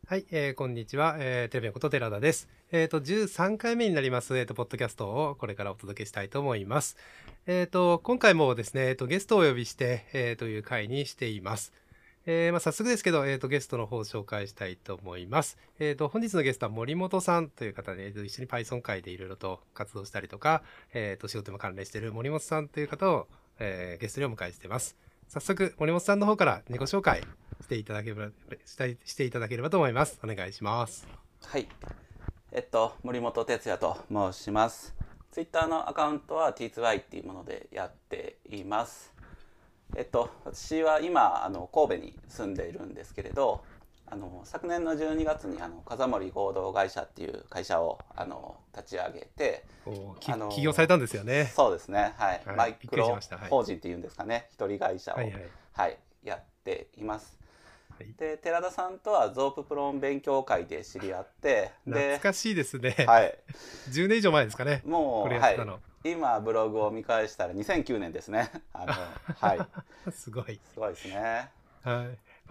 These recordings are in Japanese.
はい、こんにちは。テレビのこと寺田です。13回目になります、ポッドキャストをこれからお届けしたいと思います。今回もですね、ゲストをお呼びして、という回にしています。早速ですけど、ゲストの方を紹介したいと思います。本日のゲストは森本さんという方で、一緒に Python 界でいろいろと活動したりとか、仕事も関連している森本さんという方を、ゲストにお迎えしています。早速、森本さんの方から自己紹介していただければと思います。お願いします。 はい、森本哲也と申します。ツイッターのアカウントは T2Y っていうものでやっています。私は今神戸に住んでいるんですけれど、昨年の12月に風森合同会社っていう会社を立ち上げて、 起業されたんですよね。 そうですね、はい、 はい、 マイクロ法はい、 人っていうんですかね、一人会社を、 はいはいはい、やっています。 はい、 で寺田さんとはゾーププロン勉強会で知り合って、 懐かしいですね。 はい、 10年以上前ですかね。 もうこれやってたの。 はい、今ブログを見返したら2009年ですね。はい、 すごい。 すごいですね。 はい。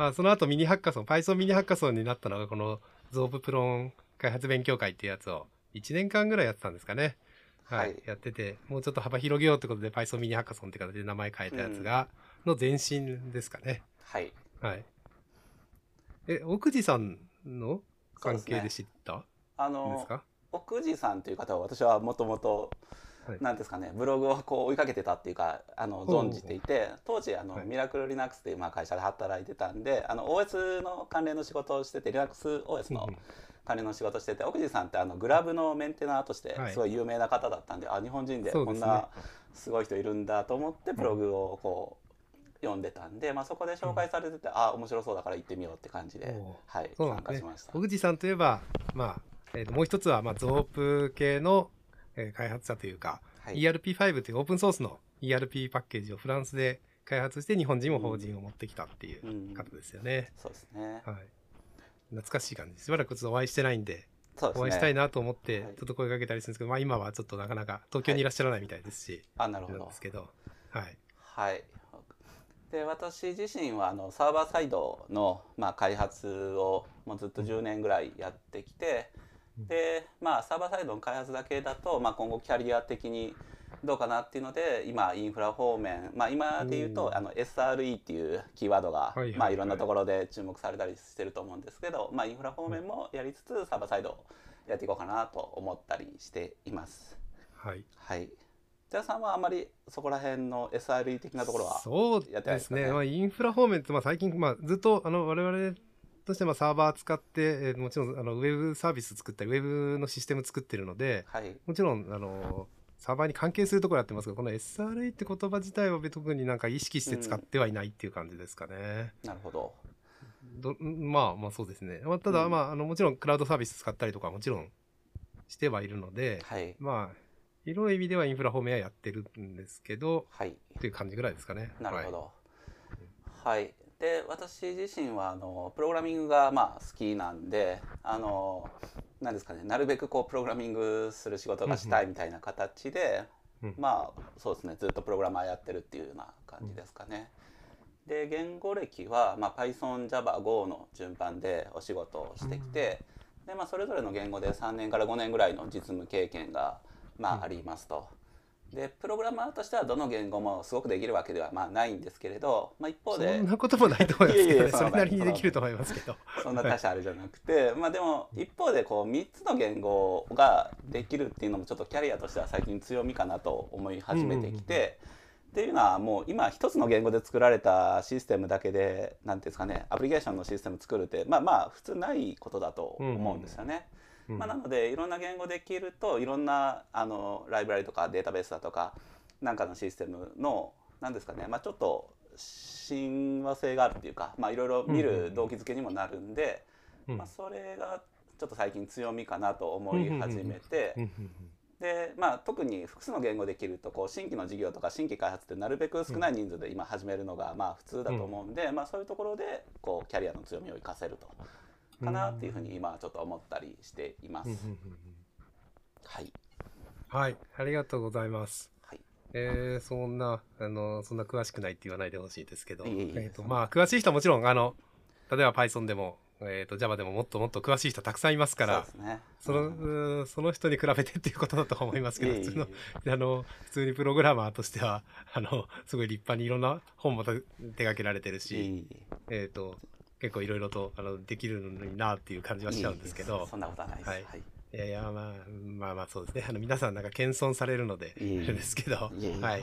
その後ミニハッカソン、Python ミニハッカソンになったのが、このゾーププロン開発勉強会っていうやつを1年間ぐらいやってたんですかね。はい。やってて、もうちょっと幅広げようってことで Python ミニハッカソンって形で名前変えたやつが、の前身ですかね。 はい。 はい。奥地さんの関係で知ったんですか？ 奥地さんという方は私はもともとなんですかね、ブログをこう追いかけてたっていうか存じていて、当時ミラクル Linux っていう会社で働いてたんでOS の関連の仕事をしてて LinuxOS の関連の仕事をしてて、奥地さんってグラブのメンテナーとしてすごい有名な方だったんで、日本人でこんなすごい人いるんだと思ってブログをこう読んでたんで、そこで紹介されてて、面白そうだから行ってみようって感じで、はい、参加しました。 奥地さんといえば、もう一つはゾープ系の開発者というか、はい、ERP5 というオープンソースの ERP パッケージをフランスで開発して日本人も法人を持ってきたっていう方ですよね。 そうですね。 はい。懐かしい感じ。しばらくちょっとお会いしてないんで、 そうですね、 お会いしたいなと思ってちょっと声かけたりするんですけど、今はちょっとなかなか東京にいらっしゃらないみたいですし、 なるほど。 なんですけど、はい。 はい。で私自身はサーバーサイドの、開発をもうずっと10年ぐらいやってきて、でサーバーサイドの開発だけだと、今後キャリア的にどうかなっていうので今インフラ方面、今で言うとSRE っていうキーワードが、いろんなところで注目されたりしてると思うんですけど、インフラ方面もやりつつサーバーサイドをやっていこうかなと思ったりしています。 はい、 はい寺さんはあまりそこら辺の SRE 的なところはやってないですかね。 そうですね。インフラ方面って最近、ずっと我々としてサーバー使って、もちろんウェブサービス作ったりウェブのシステム作ってるので、 はい、 もちろんサーバーに関係するところやってますけど、この SRE って言葉自体は特になんか意識して使ってはいないっていう感じですかね。 なるほど。 そうですね。ただ、もちろんクラウドサービス使ったりとかもちろんしてはいるので、 はい、 広い意味ではインフラ方面はやってるんですけど、 はい、 っていう感じぐらいですかね。 なるほど。はい。で私自身はプログラミングが好きなんでなんですかね、なるべくこうプログラミングする仕事がしたいみたいな形で、そうですね、ずっとプログラマーやってるっていうような感じですかね。で言語歴は、Python、Java、Go の順番でお仕事をしてきて、でそれぞれの言語で3年から5年ぐらいの実務経験がありますと。でプログラマーとしてはどの言語もすごくできるわけではないんですけれど、一方でそんなこともないと思いますけどね。それなりにできると思いますけど、 そんな大したあれじゃなくて、でも一方でこう3つの言語ができるっていうのもちょっとキャリアとしては最近強みかなと思い始めてきて、っていうのはもう今一つの言語で作られたシステムだけで何ていうんですかね、アプリケーションのシステム作るって普通ないことだと思うんですよね。なのでいろんな言語できるといろんなライブラリとかデータベースだとかなんかのシステムの何ですかね、ちょっと親和性があるっていうか、いろいろ見る動機づけにもなるんで、それがちょっと最近強みかなと思い始めて、で特に複数の言語できると新規の事業とか新規開発ってなるべく少ない人数で今始めるのが普通だと思うんで、そういうところでキャリアの強みを生かせるとかなっていうふうに今ちょっと思ったりしています。はい。 はい、ありがとうございます。 はい。 そんな詳しくないって言わないでほしいですけど、詳しい人はもちろん例えば Python でも Java でももっともっと詳しい人たくさんいますから、 そうですね。 その人に比べてっていうことだと思いますけど、 いえいえいえ普通にプログラマーとしては、すごい立派にいろんな本も手掛けられてるし、結構いろいろとできるのになっていう感じはしちゃうんですけど、 そんなことはないです。 はい。いやいや、まあそうですね。皆さんなんか謙遜されるので、あれですけど、はい。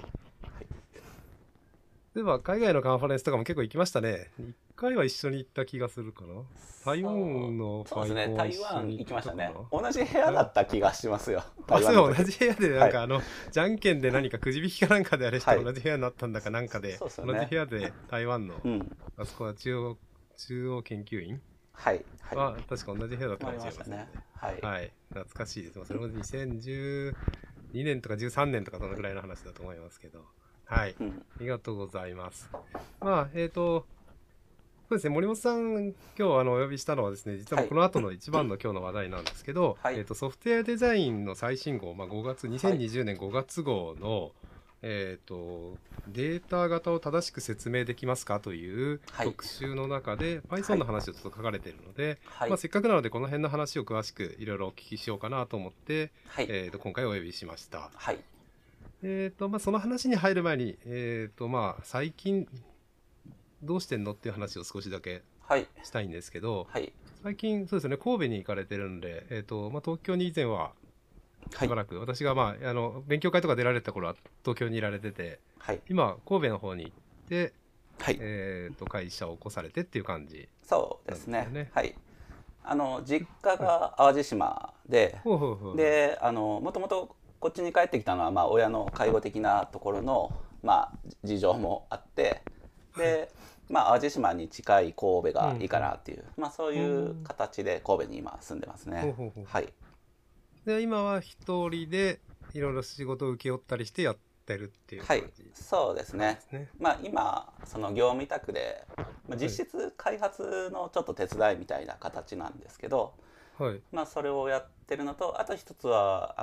例えば海外のカンファレンスとかも結構行きましたね。一回は一緒に行った気がするかな。台湾のそうですね、台湾行きましたね。同じ部部屋だった気がしますよ。 そう同じ部屋でなんかじゃんけんで何かくじ引きかなんかであれして同じ部屋になったんだかなんかで、同じ部屋で台湾の、あそこは中央研究院は確か同じ部屋だったかもしれませんね。はい、懐かしいです。それも2012年とか13年とかそのぐらいの話だと思いますけど。はい、ありがとうございます。まあ、そうですね、森本さん、今日お呼びしたのはですね、実はこの後の一番の今日の話題なんですけど、ソフトウェアデザインの最新号、2020年5月号の、データ型を正しく説明できますかという特集の中で、Python の話をちょっと書かれているので、せっかくなのでこの辺の話を詳しくいろいろお聞きしようかなと思って、今回お呼びしました。その話に入る前に、最近どうしてんのっていう話を少しだけしたいんですけど、最近そうですね、神戸に行かれてるんで、東京に以前はしばらく、私が勉強会とか出られた頃は東京にいられてて、今神戸の方に行って、会社を起こされてっていう感じなんですよね。 そうですね。実家が淡路島で、でもともとこっちに帰ってきたのは親の介護的なところの事情もあって、で淡路島に近い神戸がいいかなっていう、そういう形で神戸に今住んでますね。 で今は一人でいろいろ仕事を請け負ったりしてやってるっていう感じ。 そうですね。今その業務委託で、実質開発のちょっと手伝いみたいな形なんですけど、それをやってるのと、あと一つは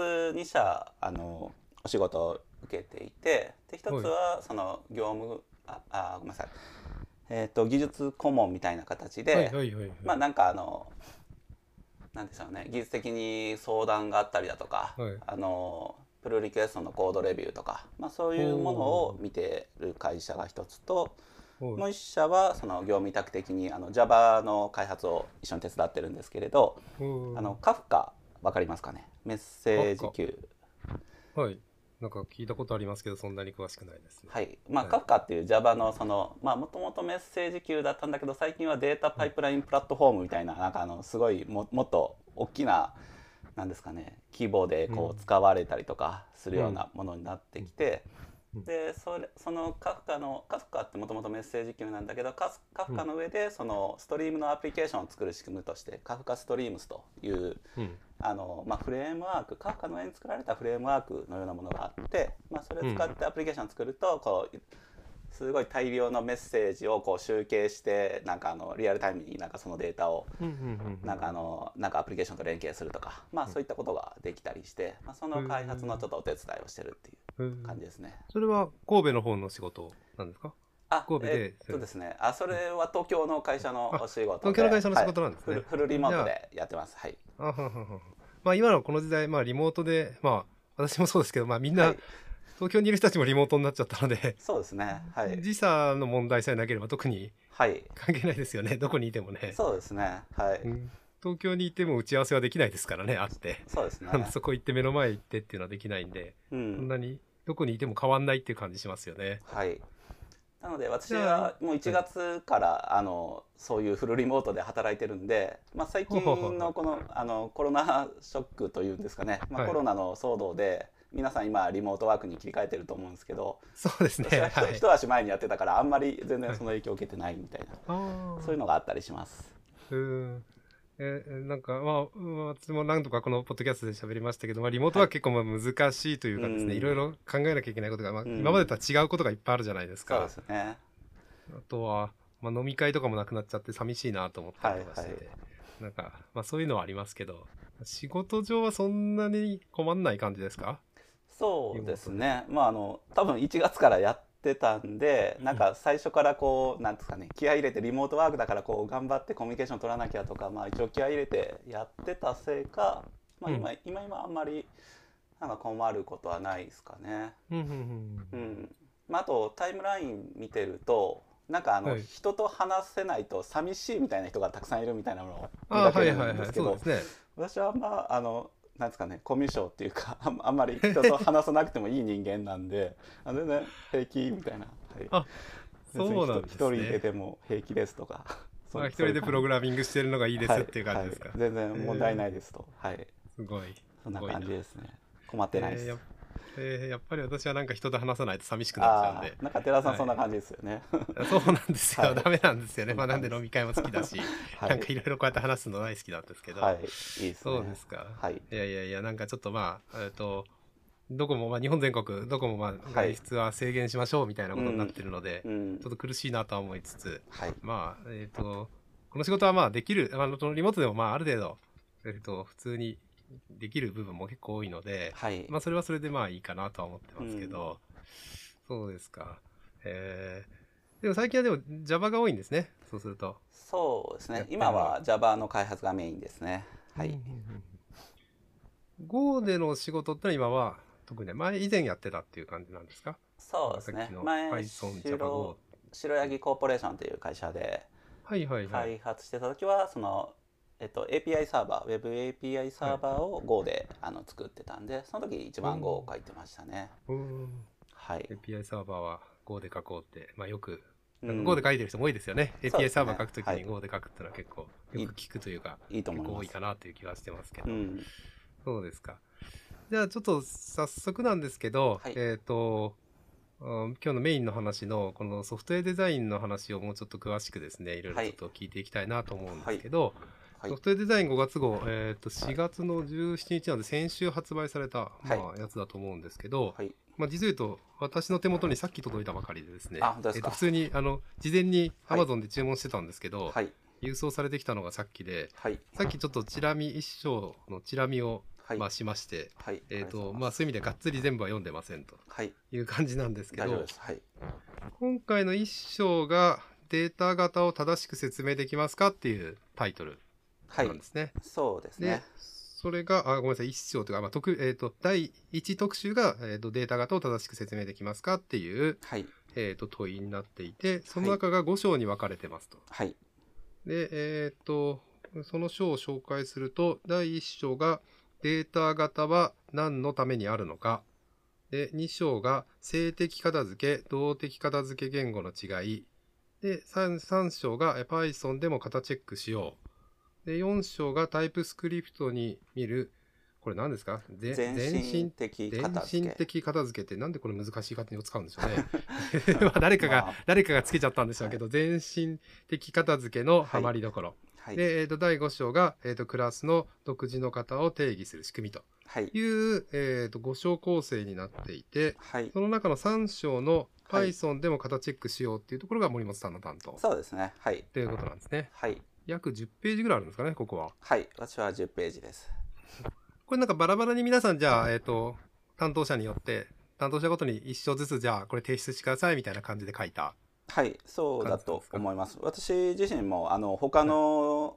2社お仕事を受けていて、で一つはその業務ごめんなさい、技術顧問みたいな形で、なんかなんでしょうね、技術的に相談があったりだとか、プルリクエストのコードレビューとか、そういうものを見てる会社が一つと、もう一社はその業務委託的にJava の開発を一緒に手伝ってるんですけれど、カフカわかりますかね、メッセージキュー。 なんか聞いたことありますけどそんなに詳しくないですね。 カフカっていう Java のもともとメッセージキューだったんだけど、最近はデータパイプラインプラットフォームみたいな、なんかすごいもっと大きな、なんですかね、規模でこう使われたりとかするようなものになってきて、でそのカフカってもともとメッセージキューなんだけど、カフカの上でそのストリームのアプリケーションを作る仕組みとしてカフカストリームスという、フレームワーク、カフカの上に作られたフレームワークのようなものがあって、それを使ってアプリケーションを作ると、こうすごい大量のメッセージをこう集計して、なんかリアルタイムになんかそのデータをなんかアプリケーションと連携するとか、そういったことができたりして、その開発のちょっとお手伝いをしてるっていう感じですね。 それは神戸の方の仕事なんですか？神戸で。 ですね。それは東京の会社のお仕事で。 東京の会社の仕事なんですね。 フルリモートでやってます。 今のこの時代、リモートで、私もそうですけど、みんな、東京にいる人たちもリモートになっちゃったので、 そうですね。 時差の問題さえなければ特に関係ないですよね。どこにいてもね。 そうですね。 東京にいても打ち合わせはできないですからね、あって。 そうですね。 そこ行って目の前行ってっていうのはできないんで、そんなにどこにいても変わんないっていう感じしますよね。 なので私はもう1月からそういうフルリモートで働いてるんで、最近のこのコロナショックというんですかね、コロナの騒動で皆さん今リモートワークに切り替えてると思うんですけど、 そうですね、 私は一足前にやってたからあんまり全然その影響を受けてないみたいな、そういうのがあったりします。 なんか私も何度かこのポッドキャストで喋りましたけど、リモートは結構難しいというかですね、いろいろ考えなきゃいけないことが、今までとは違うことがいっぱいあるじゃないですか。 そうですね。 あとは、飲み会とかもなくなっちゃって寂しいなと思ったりとかして、なんかそういうのはありますけど、仕事上はそんなに困んない感じですか？ そうですね。多分1月からやっってたんで、なんか最初からこうなんですかね、気合い入れてリモートワークだからこう頑張ってコミュニケーション取らなきゃとか、まあ一応気合い入れてやってたせいか、まあ今あんまりなんか困ることはないですかね。まああとタイムライン見てると、なんか人と話せないと寂しいみたいな人がたくさんいるみたいなのを見かけるんですけど、私はまあなんですかね、コミュ障っていうかあんまり人と話さなくてもいい人間なんで全然平気みたいな、 あ、そうなんですね。 一人ででも平気ですとか一人でプログラミングしてるのがいいですっていう感じですか。 全然問題ないですと。 すごい。 そんな感じですね。困ってないです。 やっぱり私はなんか人と話さないと寂しくなっちゃうんで。 なんか寺さんそんな感じですよね。 そうなんですよ。ダメなんですよね。まあなんで飲み会も好きだし、なんかいろいろこうやって話すの大好きなんですけど。 いいですね。 そうですか。いやなんかちょっとまあどこもまあ日本全国どこもまあ外出は制限しましょうみたいなことになってるので、ちょっと苦しいなとは思いつつ、まあこの仕事はまあできるリモートでもまあある程度普通にできる部分も結構多いので、まあそれはそれでまあいいかなとは思ってますけど、そうですか。でも最近はでも Java が多いんですね。そうすると。 そうですね。今は Java の開発がメインですね。 Go での仕事ってのは今は特に以前やってたっていう感じなんですか？ そうですね。前白柳コーポレーションという会社で開発してた時はそのAPI サーバー、Web API サーバーを Go で作ってたんで、その時一番 Go を書いてましたね。 API サーバーは Go で書こうって、まあよく Go で書いてる人も多いですよね。API サーバー書くときに Go で書くっていうのは結構よく聞くというか、結構多いかなという気はしてますけど。そうですか。じゃあちょっと早速なんですけど、今日のメインの話のこのソフトウェアデザインの話をもうちょっと詳しくですね、いろいろちょっと聞いていきたいなと思うんですけど、ソフトウェアデザイン5月号、4月の17日なんで先週発売された、やつだと思うんですけど、実を言うと私の手元にさっき届いたばかりでですね、普通に事前に Amazon で注文してたんですけど、郵送されてきたのがさっきで、さっきちょっとチラ見一章のチラ見をしまして、そういう意味でがっつり全部は読んでませんという感じなんですけど、今回の一章がデータ型を正しく説明できますかっていうタイトルなんですね。 そうですね。 それがごめんなさい、一章というか、第1特集が、データ型を正しく説明できますかっていう、問いになっていて、その中が5章に分かれてますと。で、その章を紹介すると、第1章がデータ型は何のためにあるのか。で、2章が静的片付け、動的片付け言語の違い。で、3章が Python でも型チェックしよう。で、4章がタイプスクリプトに見る、これ何ですか？ 前進的片付けってなんでこれ難しい形を使うんでしょうね。誰かがつけちゃったんでしょうけど、前進的片付けのハマりどころ。で、第5章が、クラスの独自の型を定義する仕組みという、5章構成になっていて、その中の3章の Python でも型チェックしようっていうところが森本さんの担当。 そうですね。 ということなんですね。約10ページぐらいあるんですかね、ここは。 私は10ページです。 これなんかバラバラに皆さんじゃあ、担当者によって担当者ごとに1章ずつじゃあこれ提出してくださいみたいな感じで書いた。 そうだと思います。私自身も他の、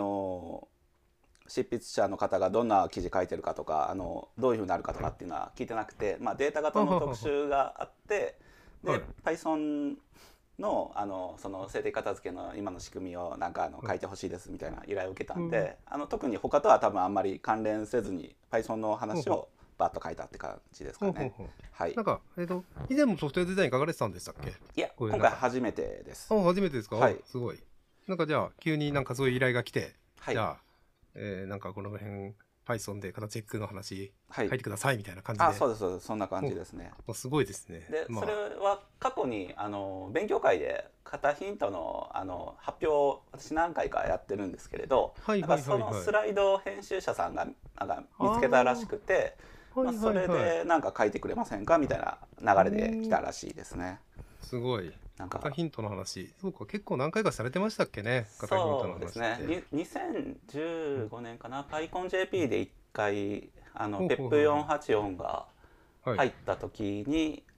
執筆者の方がどんな記事書いてるかとかどういうふうになるかとかっていうのは聞いてなくて、データ型の特集があってで、Python のその静的片付けの今の仕組みをなんか書いてほしいですみたいな依頼を受けたんで、特に他とは多分あんまり関連せずに Python の話をバッと書いたって感じですかね。 なんか以前もソフトウェアデザイン書かれてたんでしたっけ？ いや、今回初めてです。 初めてですか？すごい。なんかじゃあ急になんかそういう依頼が来て、じゃあなんかこの辺Python で型チェックの話書いてくださいみたいな感じで。 そうです、そんな感じですね。 すごいですね。 で、それは過去に勉強会で型ヒントの発表を私何回かやってるんですけれど、そのスライドを編集者さんがなんか見つけたらしくて、それでなんか書いてくれませんかみたいな流れで来たらしいですね。 すごい。型ヒントの話、そうか、結構何回かされてましたっけね。型ヒントの話って。そうですね。2015年かな、PyConJP で1回PEP484 が入った時に、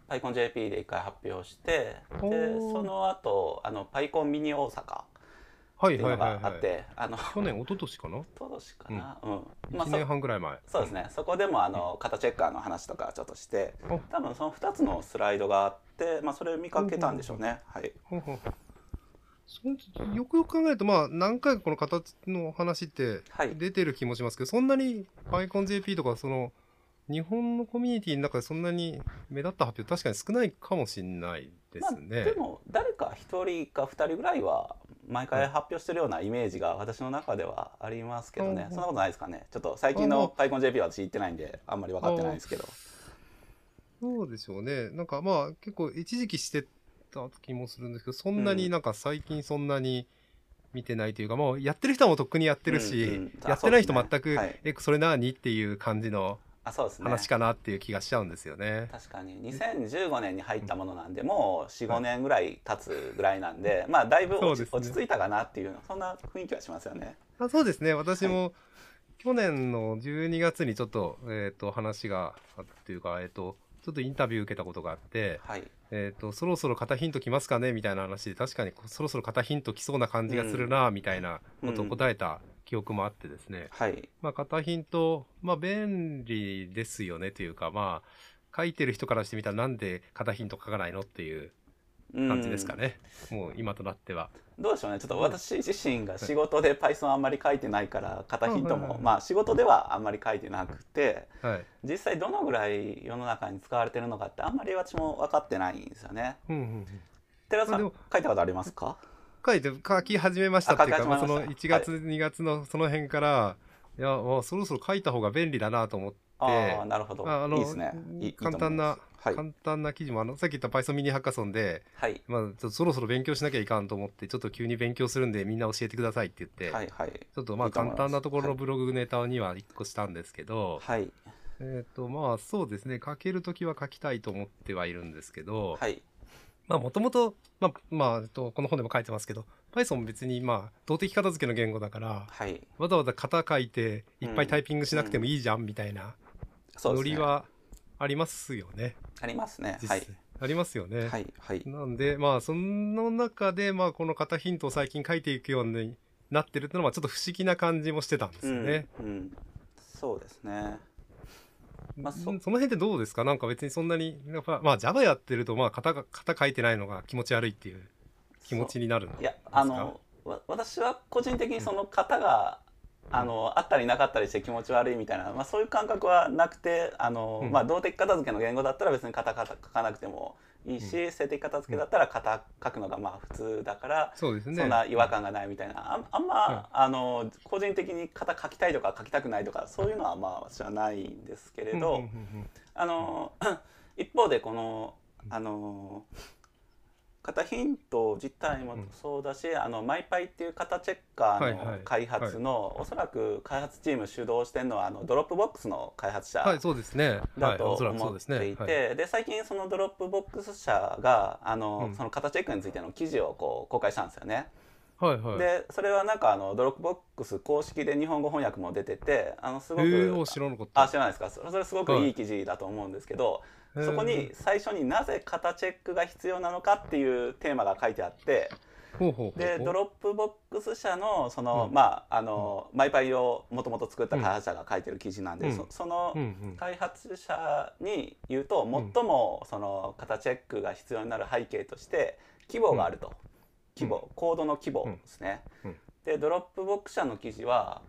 PyConJP で1回発表して、 おでーその後PyCon ミニ大阪はいっていうのはいはいはい。 があって、 去年、一昨年かな。 一昨年かうん。 な、まあ 1年半ぐらい前。 そうですね、そこでもうん。 型チェッカーの話とかちょっとして、 あ、 多分その2つのスライドがあって、それを見かほうけたんでしょうほうほうほう。 ね。はい。 ほうほうほう。よくよく考えると、まあ、何回かこの形の話ってはい。 出てる気もしますけど、そんなに PyConJP とか、日本のコミュニティの中でそんなに目立った発表、確かに少ないかもしれないでまあすね。 でも誰か1人か2人ぐらいは毎回はい。 発表してるようなイメージが私の中ではありますけあどね。そんなあ、 ことないですかね。ちょっと最ああ、 近のま PyConJP は私行ってないんであんまり分あ、 かってないああ、 ですけど。 そうでしょうね。なんかまあ、結構一時期してた気もするんですけど、そんなにうんなんか最近そんなに見てないというか、もうやってる人はもうとっくにやってうんうるし、 ん。 やってない人全そうですね。 く、 はい。 それ何っていう感じのそうですね。 話かなっていう気がしちゃうんですよね。 確かに2015年に入っうん。 たものなんで、もう45 はい。 年ぐらい経つぐらいなんで、だいぶ落ちそうですね。 着いたかなっていうそんな雰囲気はしますよね。 そうですね。私はい。 も去年の12月にちょっと、話があっていうか、ちょっとインタビュー受けたことがあって、 はい。 そろそろ型ヒント来ますかねみたいな話で、確かにそろそろ型ヒント来そうな感じがするうんな、みたいなことをうん。 答えた記憶もあってですね。 はい。 まあ、型ヒント、まあ、便利ですよねというか、まあ、書いてる人からしてみたらなんで型ヒント書かないのっていうう感じですかん。 ね。もう今となっては。 どうでしょうね。ちょっとどう私自身がはい。 仕事で Python あんまり書いてないから、型はいヒントもはい仕事ではあんまり書いてなくて、 はい。はい。 実際どのぐらい世の中に使われてるのかってあんまり私も分かってないんですよね。 うんうんうん。 寺田さんまあでも、 書いたことありますか？ 書き始めましたっていうか、 書き始まあ、そのめました。 1 はい。 月、2月のその辺から、いや、もうそろそろ書いた方が便利だなと思っああ、 て、 なるほど。 まあ、 いいですね。いいと思います。はい。 簡単な記事も、さっき言った Python ミニハッカソンで、 はい。 まあ、ちょっとそろそろ勉強しなきゃいかんと思って、ちょっと急に勉強するんでみんな教えてくださいって言って、 はいはい。 ちょっとまいいとあ簡思います。 単なところはい。 のブログネタには1個したんですけど、 はい。 まあそうですね、書けるときは書きたいと思ってはいるんですけど、 はい。 まあもともと、この本でも書いてますけど、Python 別にまあ動的片付けの言語だから、 はい。 わざわざ型書いていっぱいタうん。 イピングしなくてもうん。 いいじゃんみたいなそうですね。 ノリはありますよね。 ありますね。はい。 実際。ありますよね。 はい。はい。 なんで、まあその中で、まあこの型ヒントを最近書いていくようになってるっていうのはちょっと不思議な感じもしてたんでうん。 すよね。 うん。そうですね。まあ、 その辺ってどうですか？なんか別にそんなに、やっぱまあ Java やってると、まあ型書いてないのが気持ち悪いっていう気持ちになるんいや、 ですか？ 私は個人的にうん。 その型が、 うん。 あったりなかったりして気持ち悪いみたいな、そういう感覚はなくて、 うん。 動的片付けの言語だったら別に型書かなくてもいいうん。 し、静的片付うん。 けだったら型書くのが普通だから、 そうですね。 そんな違うん。 和感がないみたいな、あんはい。 ま、個人的に型書きたいとか書きたくないとか、そういうのは私はないんですけれうん。うん。 ど、あうん。 の、一方でこの、 うん。 あの、型ヒント自体もうん。 そうだし、マイパイっていう型チェッカーはいはい。 の開はい。 発のおそらく開発チーム主導してるのはドロップボックスの開発者はい、そうですね。 だはい。おそらくと思っそうですね。はい。 ていて、で最近そのドロップボックス社がうん。 その型チェックについての記事を公開したんですよね。 はいはでそれはなんかドロップボックス公式で日本語翻訳も出てて、すい。 ごく、 知らなかった。 知らないですか？それすごくいはい記事だと思うんですけど、 い。 そこに最初になぜ型チェックが必要なのかっていうテーマが書いてあって、 ほうほうほうでドほロップボックス社のう。うん。うん。 マイパイをもともと作ったうん。 開発者が書いてる記事なんで、 うん。 そのうん。 開発者に言うと、 うん。 最もその型チェックが必要になる背景として規模うん。 があると。 うん。 コードの規うん。 模ですね。 うん。 でドロップボックス社の記事は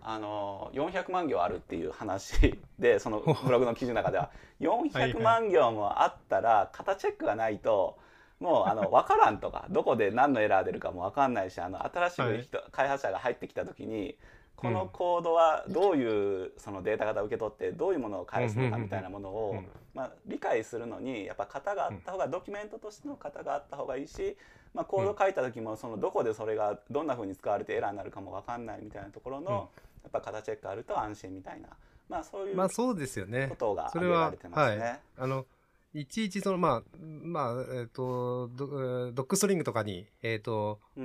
400万行あるっていう話で、そのほう。 ブログの記事の中では400 はいはい。 万行もあったら型チェックがないともう分からんとか、どこで何のエラー出るかも分かんないし、新しはい。 く開発者が入ってきた時にこのうん。 コードはどういうそのデータ型を受け取ってどういうものをうん。うん。 返すのかみたいなものを、 うん。 理解するのにやっぱ型があうん。 った方が、ドキュメントとしての型があった方がいいし、コうん。 ード書いた時もそのどこでそれがどんな風に使われてエラーになるかも分かんないみたいなところうん。 のやっぱ型チェックあると安心みたいな、そういうまあそうですよね。 ことがそれは、 挙げられてますはい。 ね。 いちいちドックストリングとかに、 うん。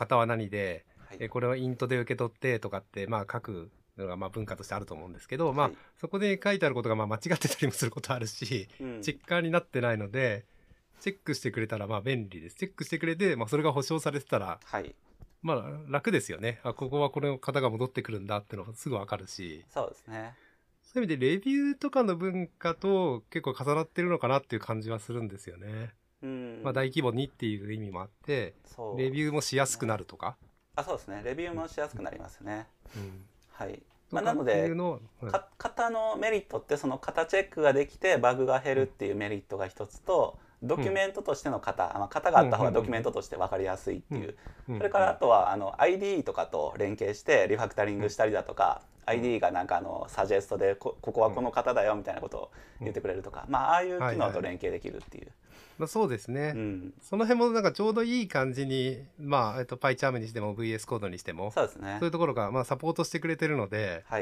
引数の型は何で、 はい。 これはイントで受け取ってとかって、まあ書くのがまあ文化としてあると思うんですけど、まあはいそこで書いてあることがまあ間違ってたりもすることあるし、 うんチェッカーになってないので、チェックしてくれたらまあ便利です。チェックしてくれて、まあそれが保証されてたら、 はいまあ楽ですよね。あ、ここはこの方が戻ってくるんだっていうのがすぐわかるし、 そうですね。 そういう意味でレビューとかの文化と結構重なってるのかなっていう感じはするんですよね。 うんまあ大規模にっていう意味もあって、 そうレビューもしやすくなるとか、 そうですね。レビューもしやすくなりますね。 うんはい。 となのかっていうでのを、 型のメリットってその型チェックができてバグが減るっていうメリットが一つと、ドキュメントとしての型、型があった方がドキュメントとして分かりやすいっていう、それからあとはIDE とかと連携してリファクタリングしたりだとか、IDE がなんかサジェストでここはこの型だよみたいなことを言ってくれるとか、まあああいう機能と連携できるっていう。 まあ、そうですね、 うん、 その辺もなんかちょうどいい感じに、まあPyCharm にしても VS コードにしてもそうですね。 そういうところがまあサポートしてくれてるので、 はい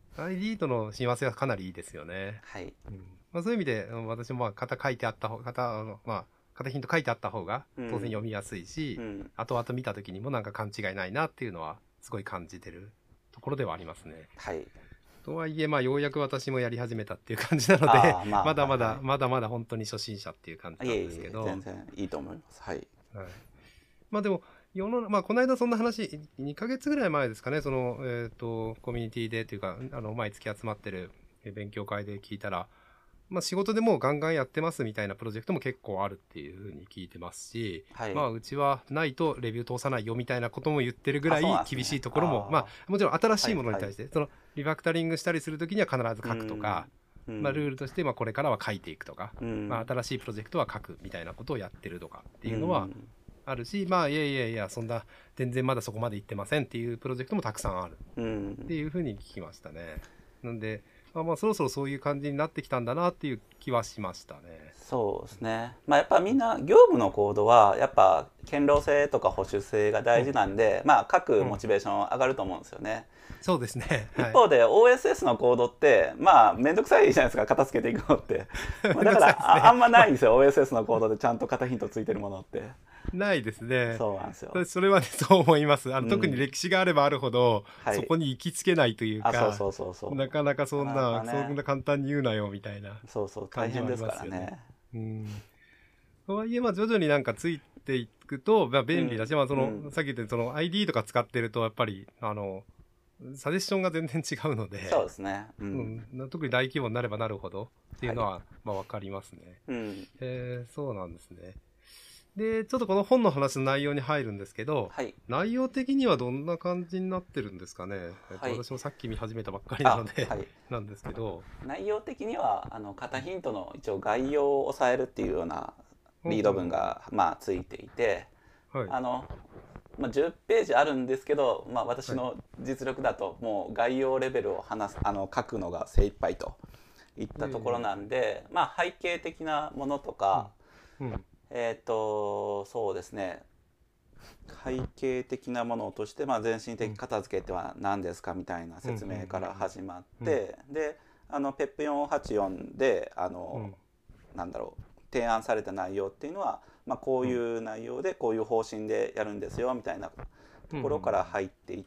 ID との親和性はかなりいいですよね。 はい。 まあ、そういう意味で私もまあ型書いてあった方型ヒント書いてあった方が当然読みやすいし、後々見た時にもなんか勘違いないなっていうのはすごい感じてるところではありますね。 はい。 とはいえまあようやく私もやり始めたっていう感じなので、まだまだ本当に初心者っていう感じなんですけど、 全然いいと思います。はい。 はい、まあでもまあ、この間そんな話2ヶ月ぐらい前ですかね、そのコミュニティでというか毎月集まってる勉強会で聞いたら、まあ、仕事でもうガンガンやってますみたいなプロジェクトも結構あるっていうふうに聞いてますし、 はい、 まあうちはないとレビュー通さないよみたいなことも言ってるぐらい厳しいところも、まあもちろん新しいものに対して、そのリファクタリングしたりするときには必ず書くとか、まあ、ルールとしてまあこれからは書いていくとか、まあ、新しいプロジェクトは書くみたいなことをやってるとかっていうのはあるし、まあいやそんな全然まだそこまで行ってませんっていうプロジェクトもたくさんあるっていうふうに聞きましたね。なんでまあそろそろそういう感じになってきたんだなっていう気はしましたね。 そうですね。まあやっぱみんな業務のコードはやっぱ堅牢性とか保守性が大事なんで、まあ書くモチベーション上がると思うんですよね。 そうですね、 一方で OSS のコードってまあ面倒くさいじゃないですか、片付けていくのって、まあだからあんまないんですよOSS のコードでちゃんと型ヒントついてるものってないですね。 そうなんですよ。 それはねそう思います。特に歴史があればあるほど、そこに行きつけないというか、なかなかそんな簡単に言うなよみたいな大変ですからね。 とはいえまあ徐々になんかついていくと、まあ、便利だし、まあさっき言ったその ID とか使ってるとやっぱりサジェッションが全然違うので、 そうですね、 特に大規模になればなるほどっていうのはまあ分かりますね。そうなんですね。でちょっとこの本の話の内容に入るんですけど、内容的にはどんな感じになってるんですかね。私もさっき見始めたばっかりなのでなんですけど、 内容的には型ヒントの一応概要を抑えるっていうようなリード文がまあついていて、まあ、10ページあるんですけど、まあ、私の実力だともう概要レベルを書くのが精一杯といったところなんで、まあ、背景的なものとか、そうですね、背景的なものとして、まあ、前進的片付けっては何ですかみたいな説明から始まって、でPEP484 でなんだろう提案された内容っていうのは、まあ、こういう内容でこういう方針でやるんですよみたいなところから入っていって、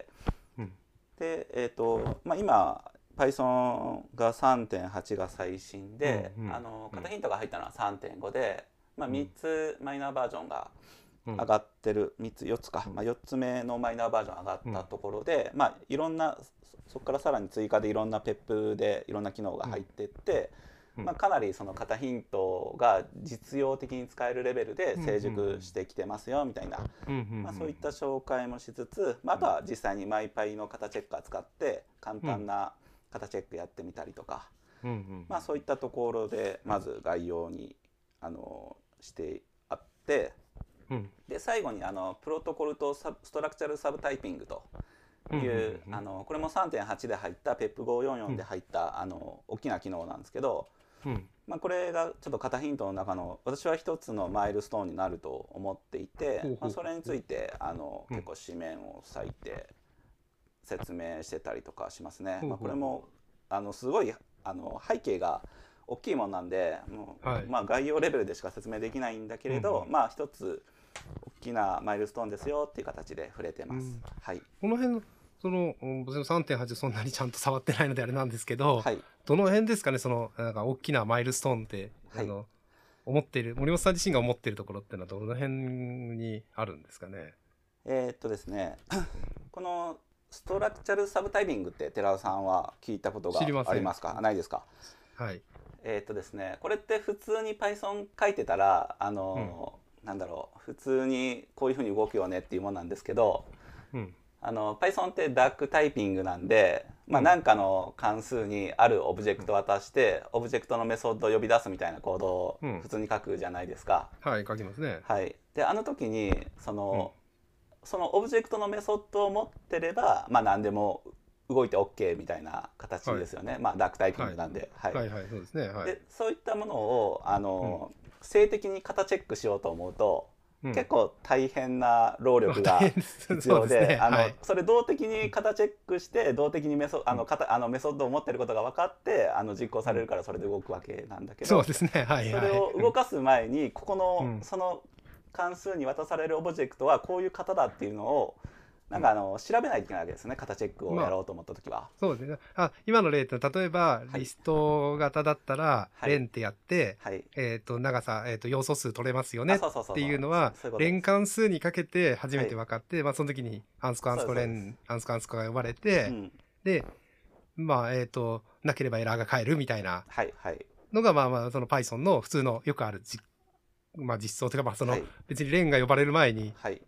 で、まあ、今 Python が 3.8 が最新で、型ヒントが入ったのは 3.5 で、まあ、3つマイナーバージョンが上がってる、4つか、まあ、4つ目のマイナーバージョン上がったところで、まあ、いろんなそこからさらに追加でいろんな PEP でいろんな機能が入っていって、まあ、かなりその型ヒントが実用的に使えるレベルで成熟してきてますよみたいな、まあ、そういった紹介もしつつ、まあ、あとは実際に MyPy の型チェッカー使って簡単な型チェックやってみたりとか、まあ、そういったところでまず概要にしてあって、で最後にプロトコルとストラクチャルサブタイピングというこれも 3.8 で入った PEP544 で入った大きな機能なんですけど、まあ、これがちょっと型ヒントの中の私は一つのマイルストーンになると思っていて、まあ、それについて結構紙面を割いて説明してたりとかしますね。まあ、これもすごい背景が大きいもんなんでもう、まあ、概要レベルでしか説明できないんだけれど、まあ一つ大きなマイルストーンですよっていう形で触れてます。 この辺のその、私も 3.8 そんなにちゃんと触ってないのであれなんですけど、 はい。 どの辺ですかね、その、なんか大きなマイルストーンって、 はい。 思っている、森本さん自身が思っているところっていうのはどの辺にあるんですかね。 ですね、このストラクチャルサブタイピングって寺田さんは聞いたことが知りません。 ありますか？ないですか？ はい。 ですね、これって普通に Python 書いてたらうん。 なんだろう、普通にこういうふうに動くよねっていうものなんですけど、 うん。 Python ってダックタイピングなんで、まあ、 うん。 何かの関数にあるオブジェクトを渡してオブジェクトのメソッドを呼び出すみたいなコードをうん。 普通に書くじゃないですか。 はい、書きますね。 はい、であの時にうん。 そのオブジェクトのメソッドを持ってれば、まあ、何でも動いて OK みたいな形はい。 ですよね。まあ、ダックタイピンはい。 グなんで、はい、 はい、はい、そうですね。はい。 でそういったものをうん。 静的に型チェックしようと思うとうん。 結構大変な労まあ、 力が大変です。 必要で、 そうですね。はい。 それ動的にうん。 型チェックして動的にうん。 メソッドを持ってることが分かって実行うん。 されるからそれで動くわけなんだけど、 そうですね。はい、 それはい。うん。 を動かす前にここうん。 のその関数に渡されるオブジェクトはこういう型だっていうのをうん。 調べないといけないわけですね、型チェックをまあ、 やろうと思った時は。 そうですね。あ、今の例って例えば、 はい、 リスト型だったら、 はいレンってやって、 はい、 長さ、要素数取れますよねっそうそうそうてそう、 いうのは、 そういうことです。 連関数にかけて初めてはい、 分かって、まあ、その時に、アンスコアンそうですそうです。 スコレン、アンスコアンスコが呼ばれて、 うん、 で、まあ、なければエラーが返るみたいなはいはいのが、まあまあ、その Python の普通のよくあるまあ、実装というか、まあ、その、 はい別にレンが呼ばれる前に、 はい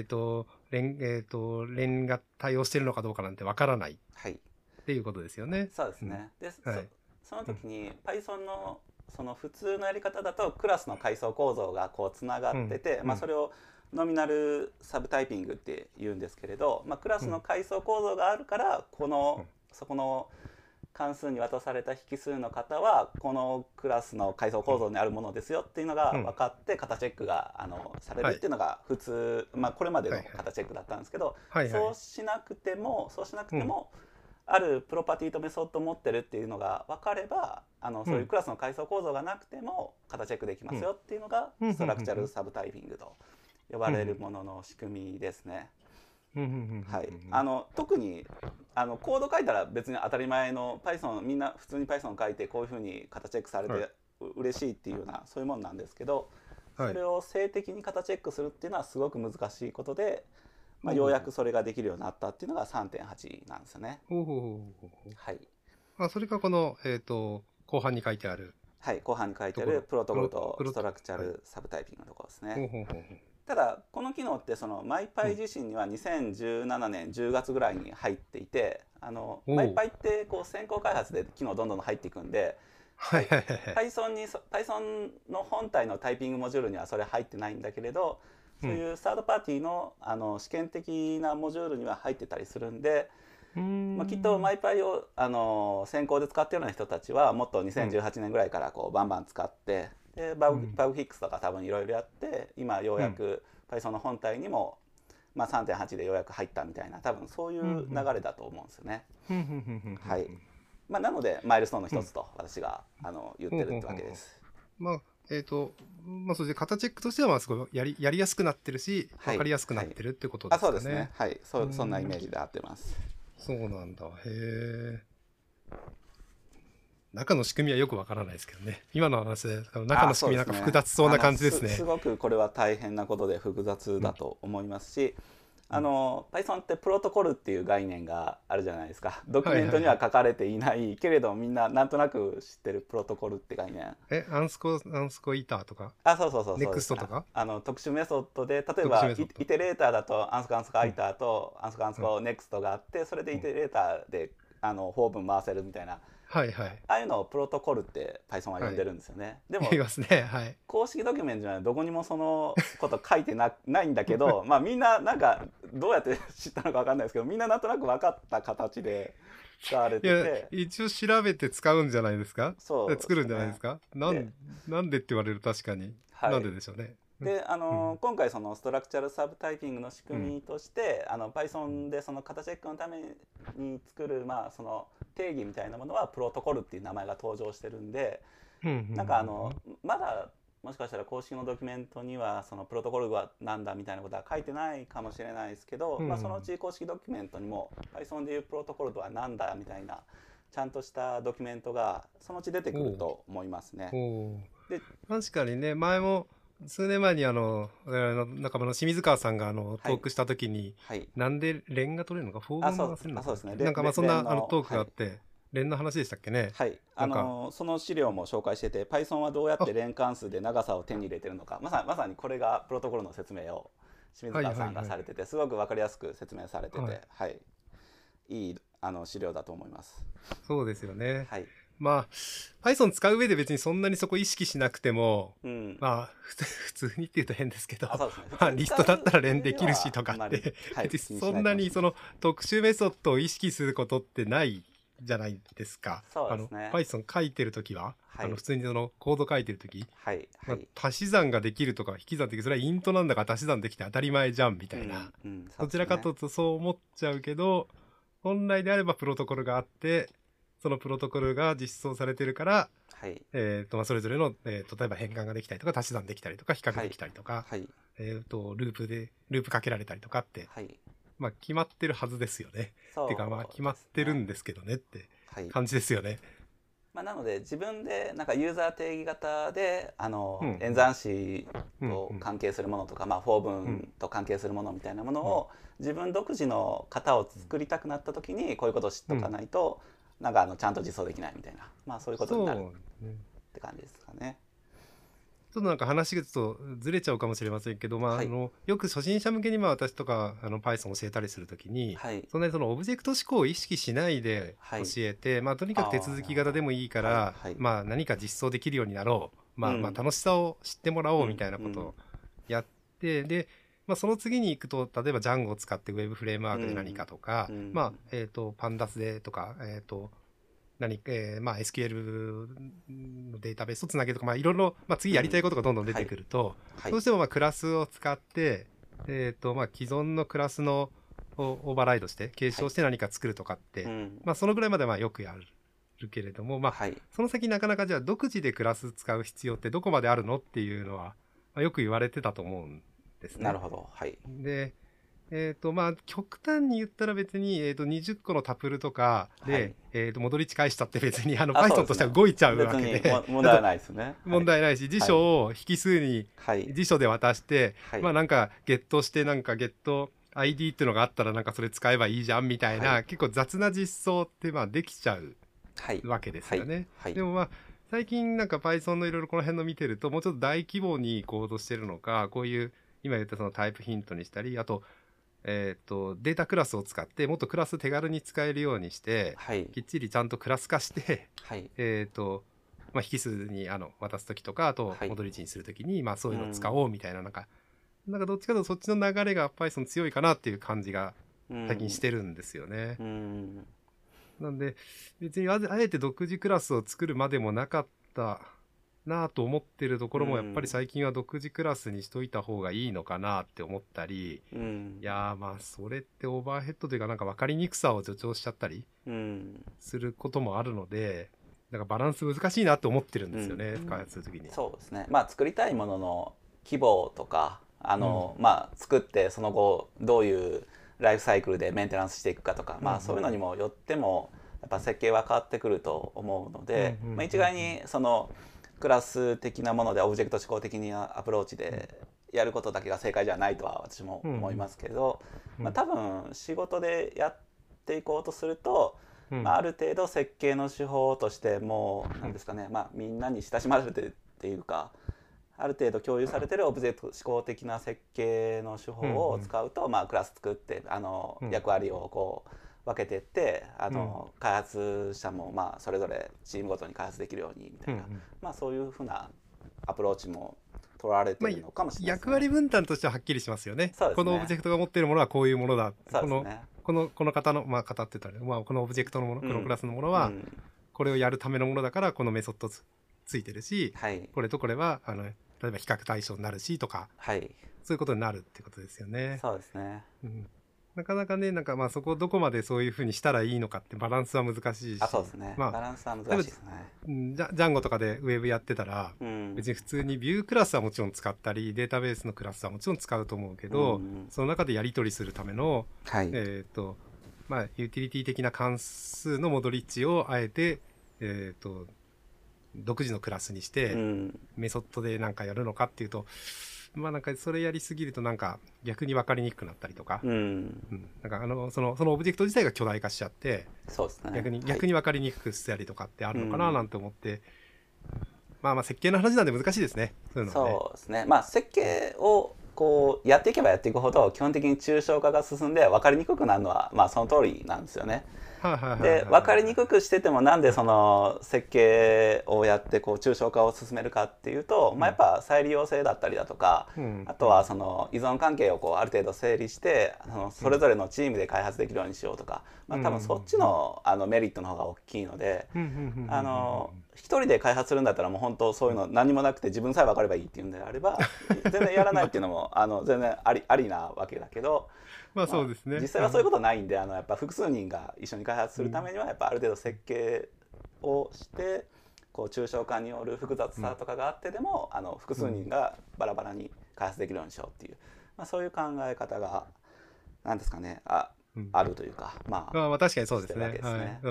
レンが対応してるのかどうかなんて分からないっはい、 ていうことですよね。 そうですうん。 ね。で、 はい。 そのうん。 時に Python のその普通のやり方だとクラスの階層構造がこうつながうん。 ってて、まあ、 うん。 それをノミナルサブタイピングって言うんですけれど、まあ、クラスのうん。 階層構造があるからうん。 そこの関数に渡された引数の型はこのクラスの階層うん。 構造にあるものですよっていうのがうん。 分かって型チェックがされるはい。 っていうのが普通、まあ、これまではい。 の型チェックだったんですけど、 はいはい。 そうしなくうん。 てもあるプロパティとメソッドを持ってるっていうのが分かればそういううん。 クラスの階層構造がなくても型チェックできまうん。 すよっていうのがうん。うん。 ストラクチャうん。 ルサブタイピングと呼ばうん。 れるものの仕組みですね。 うん。うん。うん。 はい、 うん。 特にコード書いたら別に当たり前の Python みんな普通に Python 書いてこういうふうに型チェックされはい。 て嬉しいっていうようなそういうもんなんですけど、 はい。 それを静的に型チェックするっていうのはすごく難しいことで、まあ、ようやほうほうほう。 くそれができるようになったっていうのが3.8なんですよね。 ほうほうほうほうほう。 はい、 あ、それがこの、後半に書いてあるはい、後半に書いてあところ。 るプロトコルとプロト、 ストラクチャはい。 ルサブタイピングのところですね。 ほうほうほうほう。 ただこの機能ってそのマイパイうん。 自身には2017年10月ぐらいに入っていて、マイおう。 パイってこう先行開発で機能どんどん入っていくんで、 はいはいはいはい。 Python の本体のタイピングモジュールにはそれ入ってないんだけれど、そううん。 いうサードパーティーの、試験的なモジュールには入ってたりするんで、 うーまあ、きっとマん。 イパイを、先行で使ってるような人たちはもっとうん。 2018年ぐらいからこうバンバン使ってでうん。 バグフィックスとか多分いろいろやって今よううん。 やく Python の本体にも、まあ、3.8でようやく入ったみたいな多分そういうん。うう流ん。 れだと思うんですよね。 ふんふんふんふんふんはい、 ふん。 まあ、なのでマイルストーンのうん。 一つと私が言っほうてるってわほうほうほう。 けです。 まあ、まあ、それで型チェックとしては、まあ、すごいやりやすくなってるし、わかはいりやすくなはい、 ってるってことでそうですね、 すかね。 はい、 うーそんなイメーん。 ジで合ってます。 そうなんだ。へえ。中の仕組みはよくわからないですけどね。今の話で、中の仕組みなんか複そうですね。 雑そうな感じですね。 すごくこれは大変なことで複雑うん。 だと思いますし、 うん。 Python ってプロトコルっていう概念があるじゃないですか。ドキュメントにはいはいはい。 は書かれていないけれどみんななんとなく知ってるプロトコルって概念。 アンスコイーターとか、 そうそうそうネそうです。 クストとか、 特殊メソッドで例え特殊ばメソッド。 イテレーターだとアンスコアうん。 イターとアンスうん。 コネクストがあってそれでうん。 イテレーターで法文回せるみたいな、 はいはい。 ああいうのをプロトコルって Python は呼はい。 んでるんですよね。でもいますね。はい。 公式ドキュメントにはどこにもそのこと書いてないんだけど、まあみんななんかどうやって知ったのか分かんないですけどみんななんとなく分かった形で使われいや、 てて、 一応調べて使うんじゃないですか？ そうで作るんすよね。 じゃないですか？ で、 なんでって言われる確かに。なんではい。 でしょうね。うん。 で、 うん。 今回そのストラクチャルサブタイピングの仕うん。 組みとしてうん。 Python でその型チェックのために作るまあその定義みたいなものはプロトコルっていう名前が登場してるんで、 うん。うなんかん。 まだもしかしたら公式のドキュメントにはそのプロトコルはなんだみたいなことは書いてないかもしれないですけど、 うんそのうち公式ドキュメントにも Python でいうプロトコルとはなんだみたいなちゃんとしたドキュメントがそのうち出てくると思いますね。で確かにね、前も数年前に我々の仲間の清水川さんがトークした時に、 はい、 なんで連が取れるのか、フォームがせるのか、 そうですね。 なんかそんな連のトークがあって、連の話でしたっけね。 はい、その資料も紹介してて Python はどうやって連関数で長さを手に入れてるのか、まさにこれがプロトコルの説明を清水川さんがされてて、すごく分かりやすく説明されてて、いい資料だと思います。 そうですよね。 はい、 まあ Python 使う上で別にそんなにそこ意識しなくても、まあ普通にって言うと変ですけど、リストだったら連できるしとかって、別にそんなにその特殊メソッドを意識することってないじゃないですか。 そうですね。 Python 書いてるときは、普通にそのコード書いてるとき、足し算ができるとか引き算できる、それはイントなんだから足し算できて当たり前じゃんみたいな、どちらかというとそう思っちゃうけど、本来であればプロトコルがあって、そのプロトコルが実装されてるから、それぞれの、例えば変換ができたりとか足し算できたりとか比較できたりとか、ループかけられたりとかって、決まってるはずですよね。っていうか決まってるんですけどねって感じですよね。 なので自分でなんかユーザー定義型で演算子と関係するものとか、フォー文と関係するものみたいなものを自分独自の型を作りたくなった時にこういうことを知っとかないと、なんかちゃんと実装できないみたいな、そういうことになるって感じですかね。 ちょっとなんか話がちょっとずれちゃうかもしれませんけど、よく初心者向けに私とかPython を教えたりするときに、そんなにそのオブジェクト思考を意識しないで教えて、とにかく手続き型でもいいから、何か実装できるようになろう、楽しさを知ってもらおうみたいなことをやって、で、その次に行くと、例えば Django を使って Web フレームワークで何かとか、Pandas でとか、SQL のデータベースをつなげるとか、いろいろ、次やりたいことがどんどん出てくると、どうしてもクラスを使って、既存のクラスのオーバーライドして、継承して何か作るとかって、そのぐらいまではよくやるけれども、その先なかなかじゃあ独自でクラス使う必要ってどこまであるのっていうのは、よく言われてたと思うんですね。 なるほど。はい。 で、極端に言ったら別に、20個のタプルとかで、戻り返したって別にPython としては動いちゃうわけで。 問題ないですね。 問題ないし、辞書を引数に、辞書で渡して、なんかゲットして、なんかゲット ID っていうのがあったらなんかそれ使えばいいじゃんみたいな、結構雑な実装ってできちゃうわけですよね。でも最近なんか Python のいろいろこの辺の見てると、もうちょっと大規模にコードしてるのか、こういう今言ったそのタイプヒントにしたり、あと、データクラスを使ってもっとクラス手軽に使えるようにして、きっちりちゃんとクラス化して、引数に渡すときとか、あと戻り値にするときに、そういうのを使おうみたいな、なんかどっちかというとそっちの流れが Python 強いかなっていう感じが最近してるんですよね。なんで別にあえて独自クラスを作るまでもなかったなと思ってるところもやっぱり最近は独自クラスにしといた方がいいのかなって思ったり、いやそれってオーバーヘッドというかなんか分かりにくさを助長しちゃったりすることもあるので、なんかバランス難しいなって思ってるんですよね、開発するときに。 そうですね。作りたいものの規模とか作ってその後どういうライフサイクルでメンテナンスしていくかとか、そういうのにもよってもやっぱ設計は変わってくると思うので、一概にそのクラス的なものでオブジェクト思考的なアプローチでやることだけが正解じゃないとは私も思いますけど、多分仕事でやっていこうとすると、ある程度設計の手法としてもう何ですかね、みんなに親しまれてるっていうか、ある程度共有されてるオブジェクト思考的な設計の手法を使うと、クラス作って役割をこう分けていって開発者もそれぞれチームごとに開発できるようにみたいな、そういうふうなアプローチも取られてるのかもしれないですね。 役割分担としてははっきりしますよね。このオブジェクトが持っているものはこういうものだ。この型の型って言ったら、このオブジェクトのもの、このクラスのものはこれをやるためのものだからこのメソッドついてるし、これとこれは例えば比較対象になるしとか、そういうことになるってことですよね。 そうですね。 なかなかね、なんかまあそこどこまでそういうふうにしたらいいのかってバランスは難しいし。 そうですね。 まあ、 バランスは難しいですね。 ジャンゴとかでウェブやってたら、別に普通にビュークラスはもちろん使ったり、データベースのクラスはもちろん使うと思うけど、その中でやり取りするための、まあ、ユーティリティ的な関数のモドリッチをあえて、独自のクラスにして、メソッドでなんかやるのかっていうと、まあなんかそれやりすぎるとなんか逆に分かりにくくなったりとか、なんかそのオブジェクト自体が巨大化しちゃって、 そうですね、 逆に分かりにくくしたりとかってあるのかななんて思って、まあ設計の話なんで難しいですね。そういうのはね。そうですね。 まあ設計をこうやっていけばやっていくほど基本的に抽象化が進んで分かりにくくなるのはまあその通りなんですよね。で分かりにくくしててもなんでその設計をやってこう抽象化を進めるかっていうと、まあ、やっぱ再利用性だったりだとか、あとはその依存関係をこうある程度整理してそれぞれのチームで開発できるようにしようとか、まあ、多分そっちのメリットの方が大きいので、一人で開発するんだったらもう本当そういうの何もなくて自分さえ分かればいいっていうんであれば全然やらないっていうのも全然ありなわけだけど。 まあそうですね、 実際はそういうことはないんでやっぱ複数人が一緒に開発するためにはやっぱある程度設計をしてこう抽象化による複雑さとかがあってでも複数人がバラバラに開発できるようにしようっていう、まあ、そういう考え方がなんですかねあるというか、まあ確かにそうですね。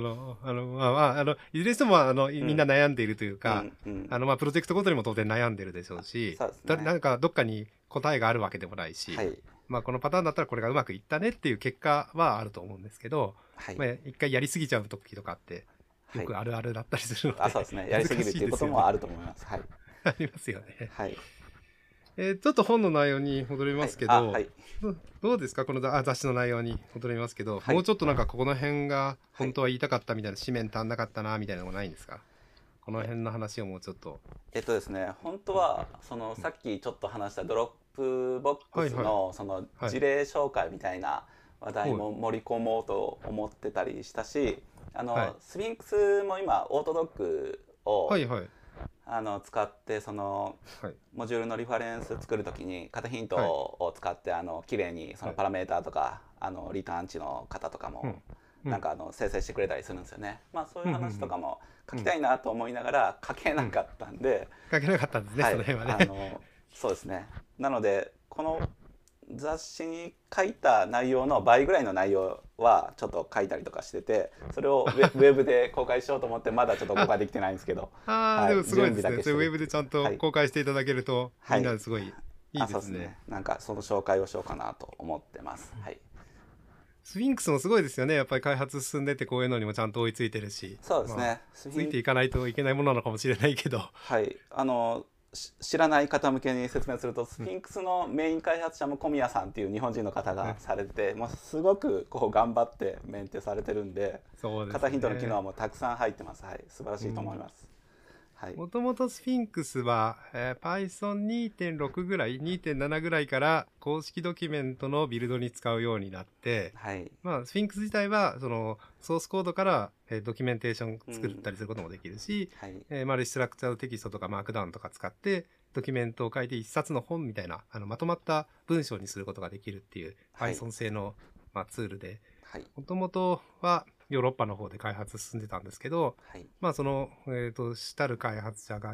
いずれにしてもみんな悩んでいるというか、まあプロジェクトごとにも当然悩んでるでしょうし、なんかどっかに答えがあるわけでもないし、まあこのパターンだったらこれがうまくいったねっていう結果はあると思うんですけど、まあ一回やりすぎちゃう時とかってよくあるあるだったりするので、 そうですね。やりすぎるっていうこともあると思います。はい。 ありますよね。はい。ちょっと本の内容に戻りますけど、どうですかこの雑誌の内容に戻りますけど、もうちょっとなんかここの辺が本当は言いたかったみたいな、紙面足んなかったなみたいなのもないんですか？この辺の話をもうちょっと。 ですね、本当はさっきちょっと話したドロップボックスのその事例紹介みたいな話題も盛り込もうと思ってたりしたし、スフィンクスも今オートドッグを使ってそのモジュールのリファレンス作るときに型ヒントを使って綺麗にそのパラメーターとかリターン値の型とかもなんか生成してくれたりするんですよね。まあそういう話とかも書きたいなと思いながら書けなかったんで、 書けなかったんですね、その辺はね。 そうですね。なのでこの雑誌に書いた内容の倍ぐらいの内容はちょっと書いたりとかしてて、それをウェブで公開しようと思ってまだちょっと公開できてないんですけどでもすごいですね。ウェブでちゃんと公開していただけると、みんなすごいいいですね。 なんかその紹介をしようかなと思ってます。はい。 スフィンクスもすごいですよね。やっぱり開発進んでてこういうのにもちゃんと追いついてるし。 そうですね。 ついていかないといけないものなのかもしれないけど。 はい。知らない方向けに説明すると、スフィンクスのメイン開発者も小宮さんっていう日本人の方がされてて、もうすごくこう頑張ってメンテされてるんで、型ヒントの機能もたくさん入ってます。はい、素晴らしいと思います。 もともとスフィンクスは、Python2.6 ぐらい 2.7 ぐらいから公式ドキュメントのビルドに使うようになって、まあスフィンクス自体はそのソースコードから、ドキュメンテーション作ったりすることもできるし、まあリストラクチャードテキストとかマークダウンとか使ってドキュメントを書いて一冊の本みたいなまとまった文章にすることができるっていう Python 製の、まあ、ツールで、もともとはヨーロッパの方で開発進んでたんですけど、まあその、主たる開発者が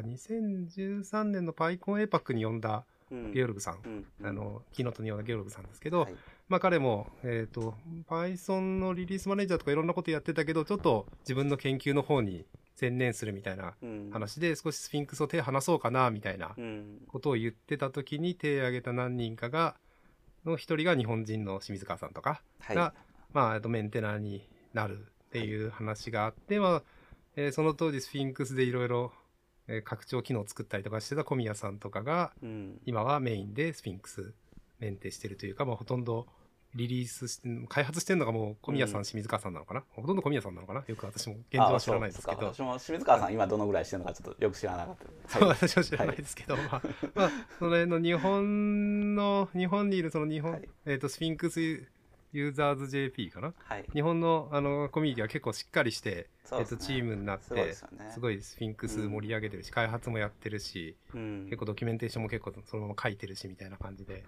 2013年の PyCon APAC に呼んだゲオルグさん、キーノートに呼んだゲオルグさんですけど、まあ彼も、Python のリリースマネージャーとかいろんなことやってたけど、ちょっと自分の研究の方に専念するみたいな話で、少しスフィンクスを手離そうかなみたいなことを言ってた時に手を挙げた何人かの一人が日本人の清水川さんとかが、まあメンテナーになるっていう話があって、まあその当時スフィンクスでいろいろ拡張機能を作ったりとかしてた小宮さんとかが、今はメインでスフィンクスメンテしてるというか、まあほとんどリリースして開発してるのがもう小宮さん、清水川さんなのかな、ほとんど小宮さんなのかな、よく私も現状は知らないですけど。 私も清水川さん今どのぐらいしてるのかちょっとよく知らなかった。 そう、私も知らないですけど、まあその辺の日本にいるそのスフィンクスユーザーズ JP かな、日本のコミュニティは結構しっかりして、チームになってすごいスフィンクス盛り上げてるし、開発もやってるし、結構ドキュメンテーションも結構そのまま書いてるしみたいな感じで、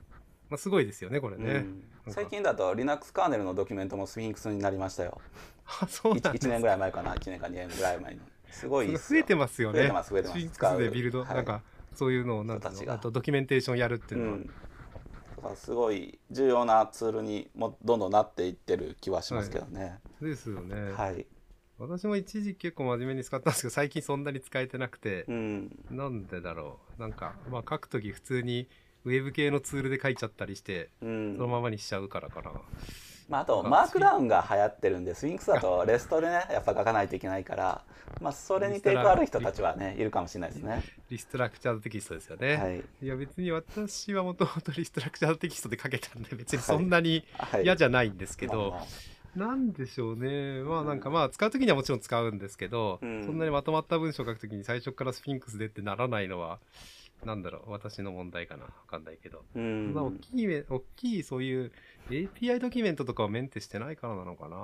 まあ、すごいですよねこれね、なんか最近だと Linux カーネルのドキュメントもスフィンクスになりましたよ。 あ、そうなんですか。 1年ぐらい前かな、1年か2年ぐらい前に。すごいですよ。 増えてますよね。 増えてます増えてます。 スフィンクスでビルド、 はい、 なんかそういうのをなんていうの、 人たちがあとドキュメンテーションやるっていうのは、 だからすごい重要なツールにもどんどんなっていってる気はしますけどね。 はい、ですよね。 はい。 私も一時結構真面目に使ったんですけど、最近そんなに使えてなくて、なんでだろう。なんかまあ書くとき普通にウェブ系のツールで書いちゃったりして、そのままにしちゃうからかな。 まあ、あとマークダウンが流行ってるんで、スフィンクスだとレストでねやっぱ書かないといけないから、まあ、それに抵抗ある人たちはねいるかもしれないですね。 リストラクチャードテキストですよね。はい、いや別に私はもともとリストラクチャードテキストで書けたんで別にそんなに嫌じゃないんですけど、なんでしょうね。まあなんかまあ使うときにはもちろん使うんですけど、そんなにまとまった文章を書くときに最初からスフィンクスでってならないのは、なんだろう、私の問題かな。わかんないけど。大きいそういう API ドキュメントとかはメンテしてないからなのかな。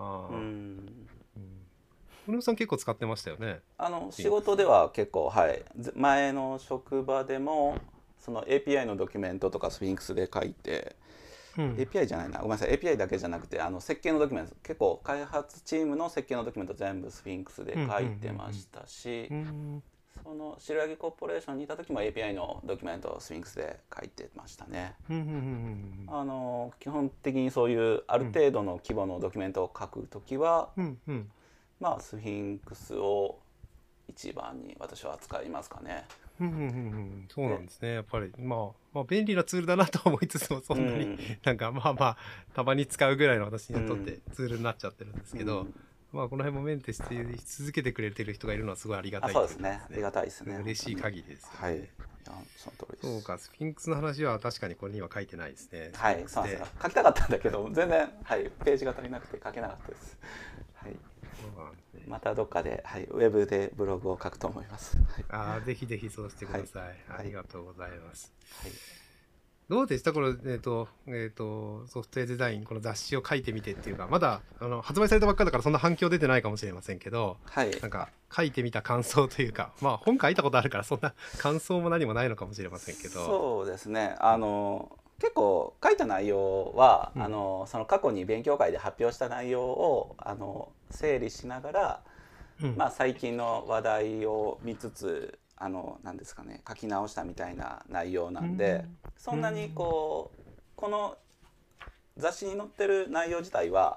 小野さん結構使ってましたよね。 仕事では結構、はい。前の職場でも、その API のドキュメントとかスフィンクスで書いて、API じゃないな、ごめんなさい、API だけじゃなくて設計のドキュメント、結構開発チームの設計のドキュメント全部スフィンクスで書いてましたし、その白柳コーポレーションにいた時も API のドキュメントをスフィンクスで書いてましたね。基本的にそういうある程度の規模のドキュメントを書く時は、まあスフィンクスを一番に私は使いますかね。 そうなんですね。やっぱりまあ便利なツールだなと思いつつもそんなになんかまあたまに使うぐらいの私にとってツールになっちゃってるんですけど、まあこの辺もメンテして続けてくれてる人がいるのはすごいありがたい。 そうですね。ありがたいですね。 嬉しい限りです。 はい。その通りです。 そうか、スフィンクスの話は確かにこれには書いてないですね。 はい、そうなんですよ。書きたかったんだけど全然ページが足りなくて書けなかったです。はい。またどっかで、ウェブでブログを書くと思います。 ぜひぜひそうしてください。ありがとうございます。どうでしたこの、ソフトウェアデザイン、この雑誌を書いてみてっていうか、まだ発売されたばっかだからそんな反響出てないかもしれませんけど、なんか書いてみた感想というか、まあ本書いたことあるからそんな感想も何もないのかもしれませんけど。 そうですね。結構書いた内容は、その過去に勉強会で発表した内容を整理しながら、まあ最近の話題を見つつ何ですかね、書き直したみたいな内容なんで、そんなにこの雑誌に載ってる内容自体は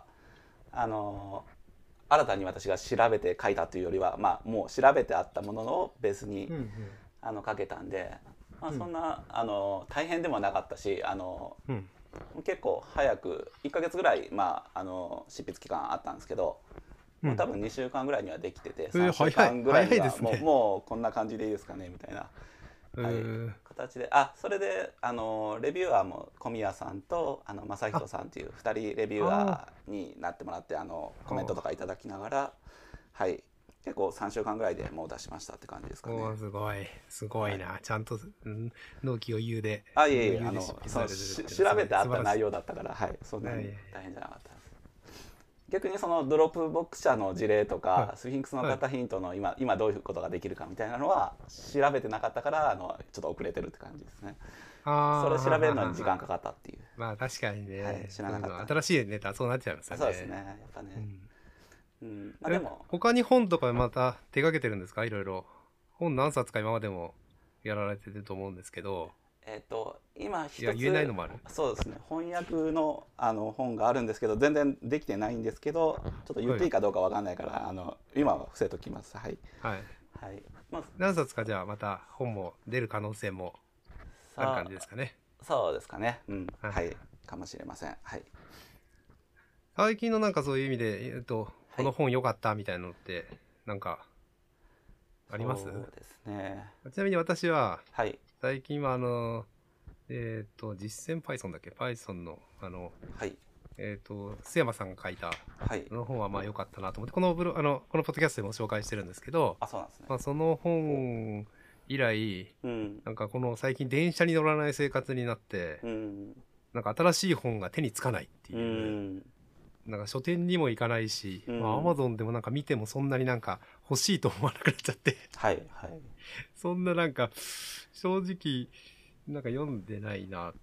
新たに私が調べて書いたというよりは、まあもう調べてあったものをベースに書けたんで、まあ、そんな大変でもなかったし結構早く1ヶ月ぐらい、執筆期間あったんですけど、もう多分2週間ぐらいにはできてて、3週間ぐらいにはもうこんな感じでいいですかねみたいな、形で、それでレビュアーも小宮さんと正人さんっていう2人レビュアーになってもらってコメントとかいただきながら、結構3週間ぐらいでもう出しましたって感じですかね。 すごいな、ちゃんと納期を言うで。 いえ調べてあった内容だったから、そんなに大変じゃなかったです。逆にそのドロップボックス社の事例とか、スフィンクスの型ヒントの今どういうことができるかみたいなのは調べてなかったからちょっと遅れてるって感じですね。それ調べるのに時間かかったっていう。 まあ確かにね、 知らなかった。 新しいネタそうなっちゃいますよね。 そうですね、やっぱね。 でも他に本とかまた手掛けてるんですか？いろいろ本何冊か今までもやられてると思うんですけど。 今一つ言えないのもある。 そうですね、翻訳の本があるんですけど全然できてないんですけど、ちょっと言っていいかどうかわかんないから今は伏せときます。 何冊かじゃあまた本も出る可能性もある感じですかね。 そうですかね。かもしれません。 最近のなんかそういう意味でこの本良かったみたいなのってなんかあります？ そうですね。 ちなみに私は最近は実践 Python だっけ Python の須山さんが書いたの本はまあ良かったなと思って、このポッドキャストでも紹介してるんですけど、その本以来なんかこの最近電車に乗らない生活になって、なんか新しい本が手につかないっていう、なんか書店にも行かないし、Amazon でもなんか見てもそんなになんか欲しいと思わなくなっちゃってそんななんか正直なんか読んでないなって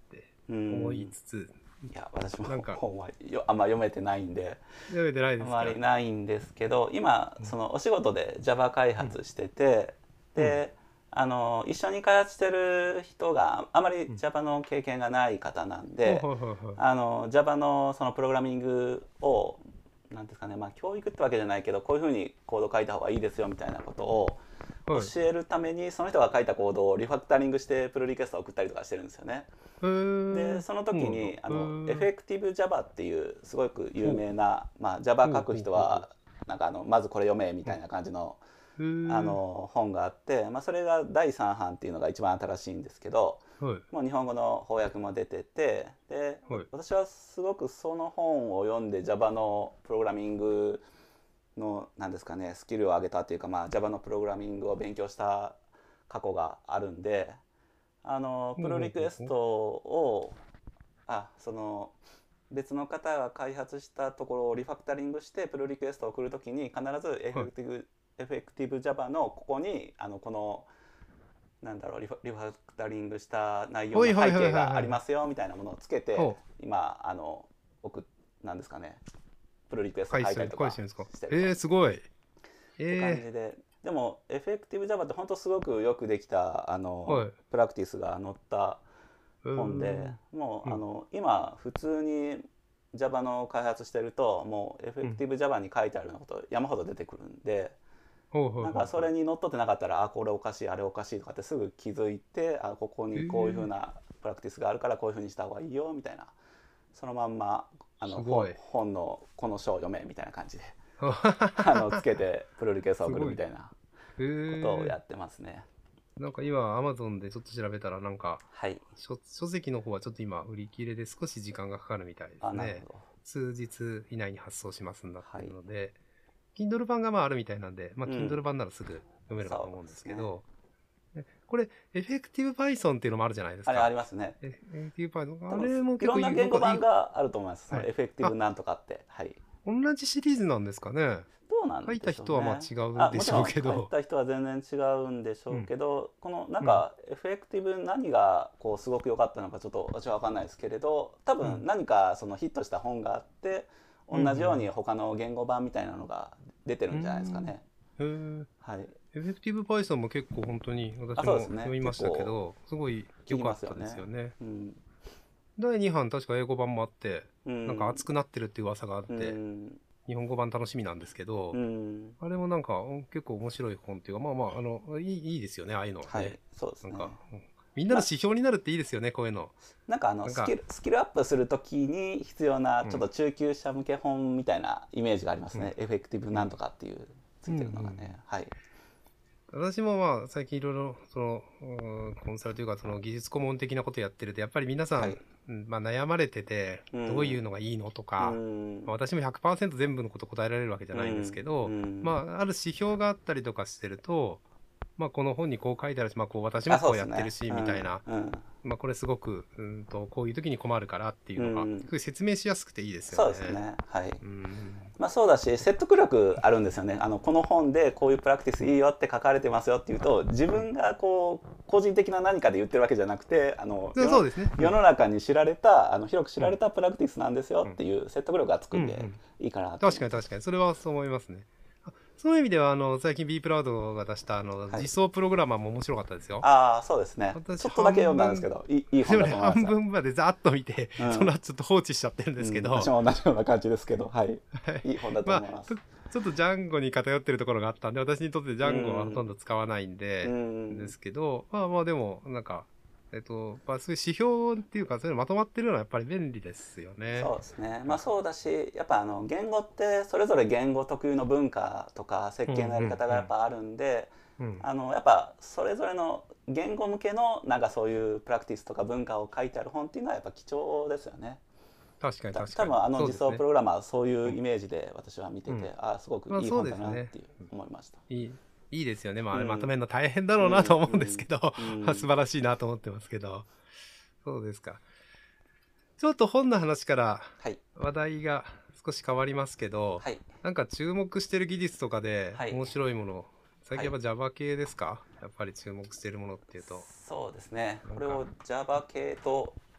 思いつつ、 いや私もなんか本はあんま読めてないんで読めてないですか？ あまりないんですけど、今そのお仕事で Java 開発してて、で一緒に開発してる人があまり Java の経験がない方なんで、Java のそのプログラミングをなんですかね、まあ教育ってわけじゃないけど、こういうふうにコード書いた方がいいですよみたいなことを教えるために、その人が書いたコードをリファクタリングしてプルリクエストを送ったりとかしてるんですよね。でその時にエフェクティブ Java っていうすごく有名な、まあ、Java 書く人はなんかまずこれ読めみたいな感じの本があって、まあ、それが第3版っていうのが一番新しいんですけど、もう日本語の翻訳も出てて、で私はすごくその本を読んで Java のプログラミングのなんですかね、スキルを上げたっていうか、まあ、Java のプログラミングを勉強した過去があるんで、プルリクエストをその別の方が開発したところをリファクタリングしてプルリクエストを送るときに必ずエフェクティブ Java のここにこのなんだろうリファクタリングした内容の背景がありますよみたいなものをつけて今なんですかね、プルリクエスト書いたりとかしてる。 すごい。 って感じで。でもエフェクティブ Java って本当すごくよくできたプラクティスが載った本で、もう今普通に Java の開発してるともうエフェクティブ Java に書いてあるのこと山ほど出てくるんで、なんかそれにのっとってなかったらこれおかしいあれおかしいとかってすぐ気づいて、ここにこういうふうなプラクティスがあるからこういうふうにした方がいいよみたいな、そのまんま本のこの章を読めみたいな感じでつけてプルリクエストを送るみたいなことをやってますね。 なんか今 Amazon でちょっと調べたらなんか、書籍の方はちょっと今売り切れで少し時間がかかるみたいですね。数日以内に発送しますんだっていうので、Kindle 版がまああるみたいなんで、まあ Kindle 版ならすぐ読めるかと思うんですけど、これエフェクティブ Python っていうのもあるじゃないですか。 ありますね。 エフェクティブ Python あれも結構いろんな言語版があると思います。そのエフェクティブなんとかって、 同じシリーズなんですかね。 どうなんでしょうね。 書いた人はまあ違うんでしょうけど、 書いた人は全然違うんでしょうけど、このなんかエフェクティブ何がこうすごく良かったのかちょっと私は分かんないですけれど、多分何かそのヒットした本があって、同じように他の言語版みたいなのが出てるんじゃないですかね。 エフェクティブ Python も結構本当に私も読みましたけど、すごい良かったですよね。第2版確か英語版もあって、なんか熱くなってるっていう噂があって、日本語版楽しみなんですけど、あれもなんか結構面白い本っていうか、まあまあいいですよね、ああいうのはね。 そうですね。 なんかみんなの指標になるっていいですよね、こういうの。 なんかスキルアップするときに必要なちょっと中級者向け本みたいなイメージがありますね。エフェクティブなんとかっていうついてるのがね。 私もまあ最近いろいろそのコンサルというかその技術顧問的なことやってるとやっぱり皆さん、まあ悩まれててどういうのがいいのとか、私も 100% 全部のこと答えられるわけじゃないんですけど、まあある指標があったりとかしてると、まあこの本にこう書いてあるし、まあこう私もこうやってるしみたいな、まあこれすごくこういう時に困るからっていうのが説明しやすくていいですよね。 そうですね。まあそうだし説得力あるんですよね。この本でこういうプラクティスいいよって書かれてますよっていうと、自分がこう個人的な何かで言ってるわけじゃなくて、世の中に知られた広く知られたプラクティスなんですよっていう説得力がつくんでいいかなと。 確かにそれはそう思いますね。そういう意味では最近 B プラウドが出した実装プログラマーも面白かったですよ。 そうですね。ちょっとだけ読んだんですけど、いい本だと思います。 半分までざっと見て、その後ちょっと放置しちゃってるんですけど。 私も同じような感じですけど、いい本だと思います。 ちょっとジャンゴに偏ってるところがあったんで、私にとってジャンゴはほとんど使わないんで、ですけど、まあでもなんか。そういう指標っていうかそういうのまとまってるのはやっぱり便利ですよね。 そうですね。まあそうだし、やっぱ言語ってそれぞれ言語特有の文化とか設計のやり方がやっぱあるんで、やっぱそれぞれの言語向けのなんかそういうプラクティスとか文化を書いてある本っていうのはやっぱ貴重ですよね。 確かに多分実装プログラマーはそういうイメージで私は見てて、すごくいい本だなって思いました。 いいですよね。まあ、まとめるの大変だろうなと思うんですけど、素晴らしいなと思ってますけど。そうですか。ちょっと本の話から話題が少し変わりますけど、なんか注目してる技術とかで面白いもの、最近やっぱ Java 系ですか？やっぱり注目してるものっていうと。 そうですね。これを Java 系と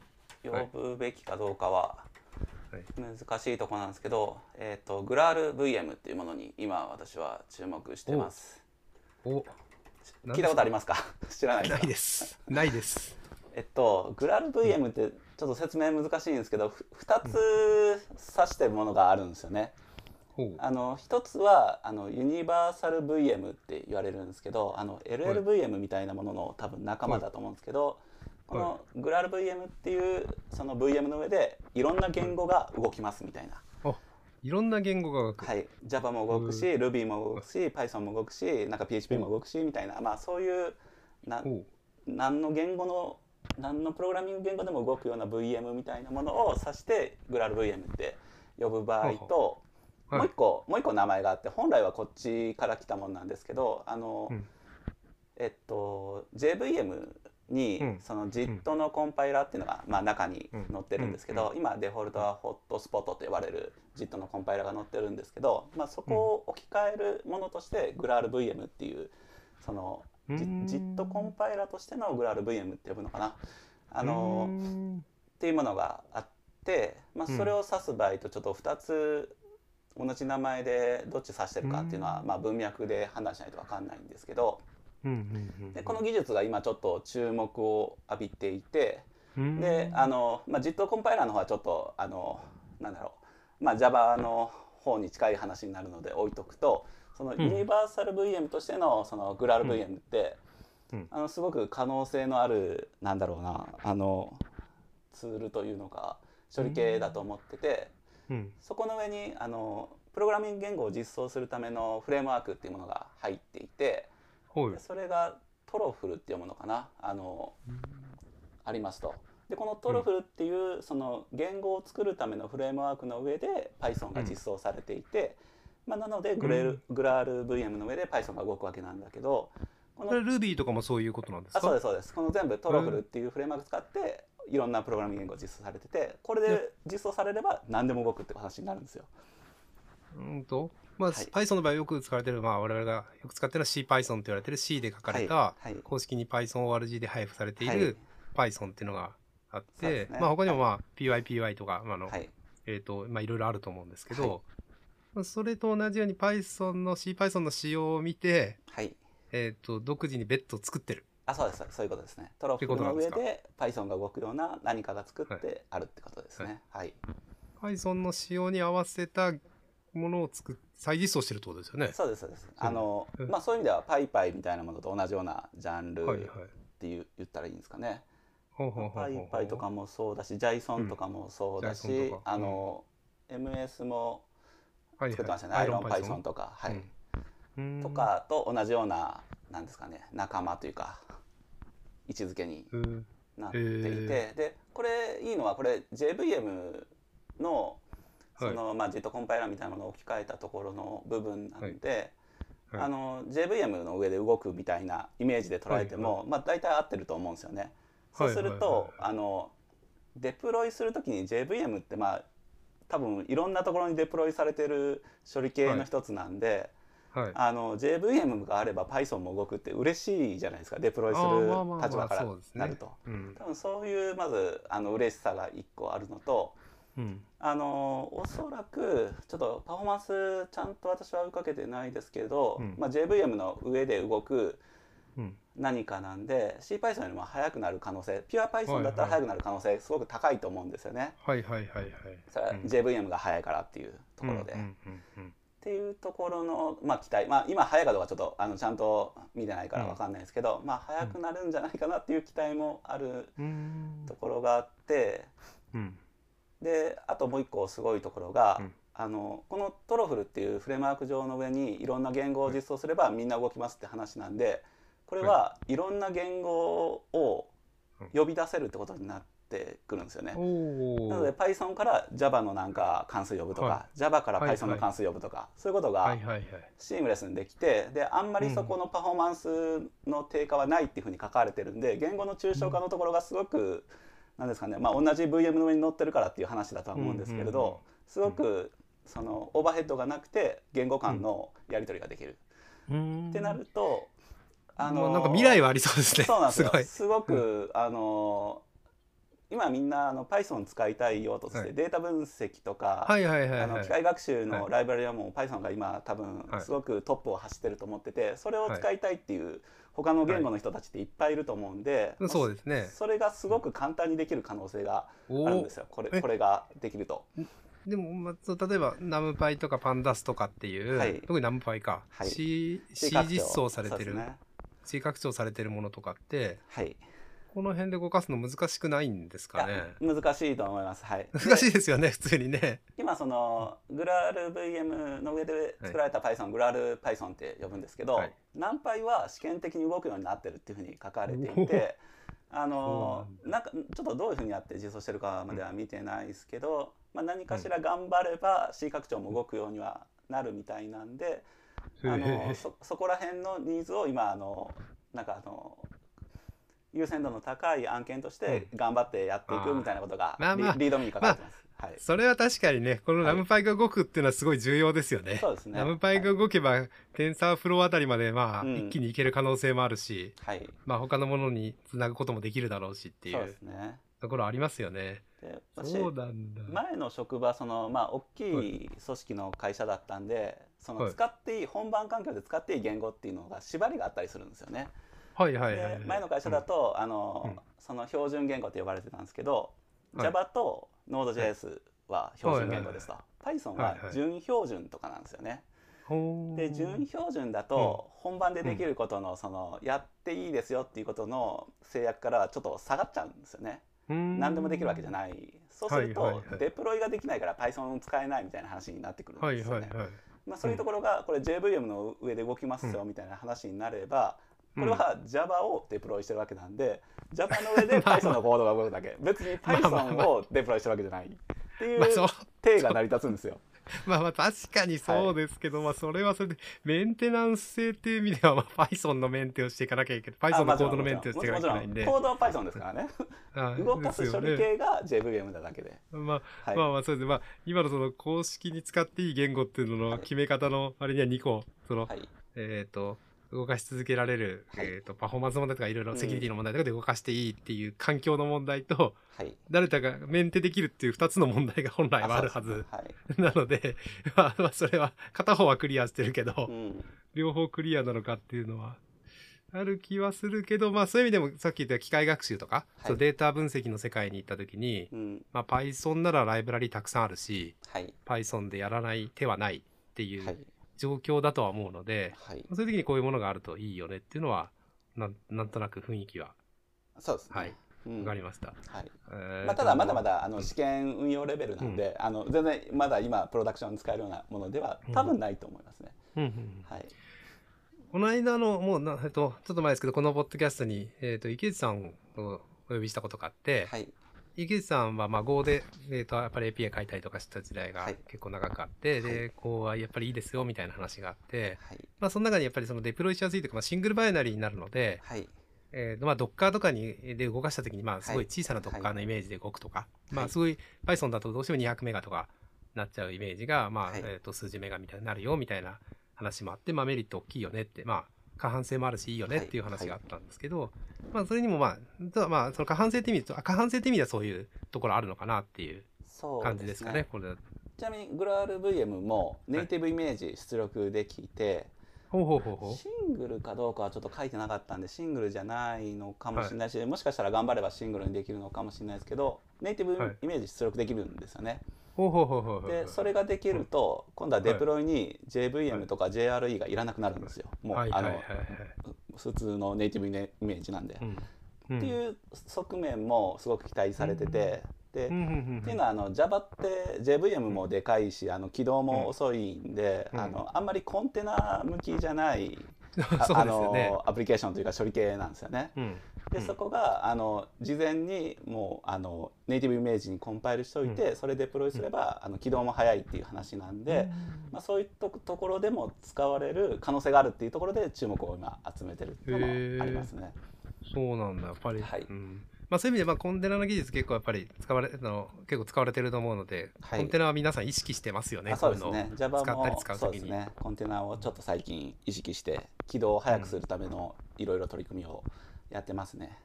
呼ぶべきかどうかははい、 難しいところなんですけど、グラール VM っていうものに今私は注目してます。 お、 聞いたことありますか？知らないですないか？ です。ないです。 グラルうん VM ってちょっと説明難しいんですけど、2 うんつ指してるものがあるんですよね。 ほう。 1つはユニバーサル VM って言われるんですけど、 はい LLVM みたいなものの多分仲間だと思うんですけど、こはいのグラル VM っていうその VM の上でいろんなはい。 言語が動きますみたいな。 あ、いろんな言語が書く。 はい、Java も動くし、 う Ruby も動はいくし、Python も動くし、なんか PHP もほう動くしみたいな、まあそういうなほ何の言語の何のプログラミング言語でも動くような VM みたいなものを指してグラル VM って呼ぶ場う。は合と、 あはあ。はい。 もう一個名前があって、本来はこっちから来たものなんですけど、 うん。 JVM にうんそのうん JIT のコンパイラーっていうのが、まあ、中にうん載ってるんですけうんど、今デフォルトはホットスポットと呼ばれる JIT のコンパイラーが載ってるんですけど、まあ、そうんこを置き換えるものとしてグラル VM っていうそのうー JIT コンんパイラーとしてのグラル VM って呼ぶのかな、 うーんっていうものがあって、まあ、それうんを指す場合とちょっと2つ同じ名前でどっち指してるかっていうのは、まあ、文脈で判断しないと分かんないんですけど、 うんうんでこの技術が今ちょっと注目を浴びていて、 うんうんでまあ、JIT コンパイラーの方はちょっとなんだろう、まあ、Java の方に近い話になるので置いとくと、そのユニバーサル VM としてのそのグラル VM ってすごく可能性のある、なんだろうな、ツールというのか処理系だと思ってて、 うんそこの上にプログラミング言語を実装するためのフレームワークっていうものが入っていて、 はいでそれがトロフルっていうものかな、ありますと。でこのトロフルっていうその言語を作るためのフレームワークの上で Python が実装されていて、まあ、なのでグラール VM の上で Python が動くわけなんだけど、このこれ Ruby とかもそういうことなんですか？ そうですそうです。この全部トロフルっていうフレームワーク使っていろんなプログラミング言語が実装されてて、これで実装されれば何でも動くって話になるんですよ。 まあ、 はい Python の場合よく使われてる、まあ、我々がよく使ってるのは CPython と言われてる C で書かれた、 はいはい、 公式に PythonORG で配布されていはいる Python っていうのがあっそうですね、 てまあ、他にも、まあはい、 PyPy とか、まあはい、 まあ、いろいろあると思うんですけはいど、まあそれと同じように Python の CPython の仕様を見て、 はい、 独自に別途作ってる。 そうです、そういうことですね。トロフルの上で Python が動くような何かが作ってあるってことですね。はい。 Python の仕様に合わせたものを再実装してるってことですよね。 そうですそうです。 うんまあそういう意味では PyPy みたいなものと同じようなジャンルはいはい。 って言ったらいいんですかね。 ほうほうほうほうほう PyPy とかもそうだし、JSON とかもそうだし、 JSON とか MS もはいはい作ってましたね。 Iron IronPython とか、はい。ととかと同じような、なんですかね、仲間というか位置づけになっていて、でこれいいのはこれ JVM のその、まあ、JIT コンパイラーみたいなものを置き換えたところの部分なので、JVM の上で動くみたいなイメージで捉えても、まあ、大体合ってると思うんですよね。そうすると、デプロイするときに JVM ってまあ多分いろんなところにデプロイされてる処理系の一つなんで、JVM があれば Python も動くって嬉しいじゃないですか、デプロイする立場からなると。多分そういうまず嬉しさが一個あるのと、おそらくちょっとパフォーマンスちゃんと私は追いかけてないですけど、まあ、JVM の上で動く何かなんで CPython よりも速くなる可能性、ピュア Python だったら速くなる可能性すごく高いと思うんですよね。それは JVM が速いからっていうところで。っていうところの、まあ、期待、まあ、今速いかどうかちょっとちゃんと見てないから分かんないですけど、まあ、速くなるんじゃないかなっていう期待もあるところがあって、であともう一個すごいところが、このトロフルっていうフレームワーク上の上にいろんな言語を実装すればみんな動きますって話なんで、これはいろんな言語を呼び出せるってことになってくるんですよね。なので Python から Java のなんか関数呼ぶとか、Java から Python の関数呼ぶとか、そういうことがシームレスにできて、であんまりそこのパフォーマンスの低下はないっていうふうに書かれてるんで、言語の抽象化のところがすごくなんですかね、まあ、同じ VM の上に載ってるからっていう話だとは思うんですけれど、すごくそのオーバーヘッドがなくて言語間のやり取りができるってなると、 なんか未来はありそうですね。 そうなんですよ。すごく今みんなPython 使いたいよとして、データ分析とか、 はいはいはいはい。 機械学習のライブラリはもう Python が今多分すごくトップを走ってると思ってて、それを使いたいっていう他の言語の人たちっていっぱいいると思うんで、 そうですね。 それがすごく簡単にできる可能性があるんですよ。これができると。 でも、例えば NumPy とか Pandas とかっていう、特に NumPy か、C 実装されてる、C 拡張されてるものとかって、この辺で動かすの難しくないんですかね。 難しいと思います。はい。 難しいですよね、普通にね。 今そのグラール VM の上で作られた Python、グラール Python って呼ぶんですけど、NumPy は試験的に動くようになってるっていうふうに書かれていて、なんかちょっとどういうふうにやって実装してるかまでは見てないですけど、何かしら頑張れば C 拡張も動くようにはなるみたいなんで、そこら辺のニーズを今なんか優先度の高い案件として頑張ってやっていくみたいなことがリードミーに書かれてます。 それは確かにね、この NumPy が動くっていうのはすごい重要ですよね。 そうですね。 NumPy が動けば TensorFlow あたりまで一気にいける可能性もあるし、他のものにつなぐこともできるだろうしっていうところありますよね。 そうなんだ。前の職場大きい組織の会社だったんで、使っていい本番環境で使っていい言語っていうのが縛りがあったりするんですよね。前の会社だとその標準言語って呼ばれてたんですけど、Java と Node.js は標準言語ですと。Python は準標準とかなんですよね。で準標準だと本番でできることのやっていいですよっていうことの制約からちょっと下がっちゃうんですよね。何でもできるわけじゃない。そうするとデプロイができないから Python 使えないみたいな話になってくるんですよね。そういうところがこれ JVM の上で動きますよみたいな話になれば、これは Java をデプロイしてるわけなんで、Java の上で Python のコードが動くだけ。別に Python をデプロイしてるわけじゃないっていう体が成り立つんですよ。 確かにそうですけど、それはそれでメンテナンス性っていう意味ではPython のメンテをしていかなきゃいけない。Python のコードのメンテをしていかなきゃいけないんで。 コードは Python ですからね。動かす処理系が JVM なだけで。 そうです。今のその公式に使っていい言語っていうのの決め方のあれには2個、動かし続けられる、パフォーマンス問題とかいろいろセキュリティの問題とかで動かしていいっていう環境の問題と、誰かがメンテできるっていう2つの問題が本来はあるはずなので、それは片方はクリアしてるけど、両方クリアなのかっていうのはある気はするけど、そういう意味でもさっき言った機械学習とか、そのデータ分析の世界に行った時に、Python ならライブラリたくさんあるし、Python でやらない手はないっていう状況だとは思うので、そういう時にこういうものがあるといいよねっていうのはなんとなく雰囲気はそうですね。 わかりました。 ただまだまだ試験運用レベルなんで、全然まだ今プロダクションに使えるようなものでは多分ないと思いますね。 この間のもうちょっと前ですけど、このポッドキャストに池内さんをお呼びしたことがあって、池内さんはGoでやっぱり API 書いたりとかした時代が結構長くあって、でこうはやっぱりいいですよみたいな話があって、その中にやっぱりそのデプロイしやすいというか、シングルバイナリーになるので、Docker とかで動かした時にすごい小さな Docker のイメージで動くとか、すごい Python だとどうしても200メガとかなっちゃうイメージが数十メガみたいになるよみたいな話もあって、メリット大きいよねって、過半性もあるしいいよねっていう話があったんですけど、それにもその過半性って意味ではそういうところあるのかなっていう感じですかね。これちなみにグラール VM もネイティブイメージ出力できて、シングルかどうかはちょっと書いてなかったんでシングルじゃないのかもしれないし、もしかしたら頑張ればシングルにできるのかもしれないですけど、ネイティブイメージ出力できるんですよね。でそれができると今度はデプロイに JVM とか JRE がいらなくなるんですよ。もう普通のネイティブイメージなんで、っていう側面もすごく期待されてて、っていうのはJava って JVM もでかいし起動も遅いんで、あんまりコンテナ向きじゃないアプリケーションというか処理系なんですよね。でそこが事前にもうネイティブイメージにコンパイルしておいて、それデプロイすれば起動も早いっていう話なんで、そういったところでも使われる可能性があるっていうところで注目を今集めてるっていうのもありますね。 そうなんだやっぱり。そういう意味でコンテナの技術結構やっぱり結構使われてると思うので、コンテナは皆さん意識してますよね。 そうですね。Java もそうですね。コンテナをちょっと最近意識して起動を早くするためのいろいろ取り組みをやってますね。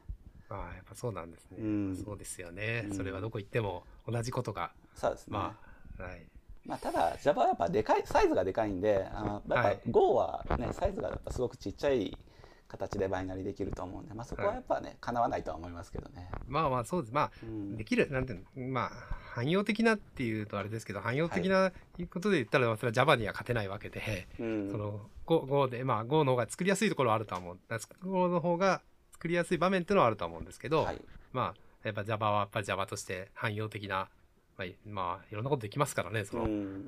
ああ、やっぱそうなんですね。 うん、 そうですよね。 うん、 それはどこ行っても同じことが、 そうですね。 まあ、はい。 まあ、ただ Java はやっぱでかいサイズがでかいんで、やっぱはい。 Go はねサイズがやっぱすごくちっちゃい形でバイナリできると思うんで、まあ、そこはい。 はやっぱねかなわないとは思いますけどね。 まあまあ、そうです。まあ、 うん、 できる、なんていうの、まあ、汎用的なっていうとあれですけど、汎用はい、 的なことで言ったら、それは Java には勝てないわけで、 うん、 その Go で、まあ Go の方が作りやすいところはあるとは思う。Go の方が作りやすい場面っていうのはあるとは思うんですけど、 はい、 まあ、やっぱ Java はやっぱり Java として汎用的な、まあ、いろんなことできますからね、 うん、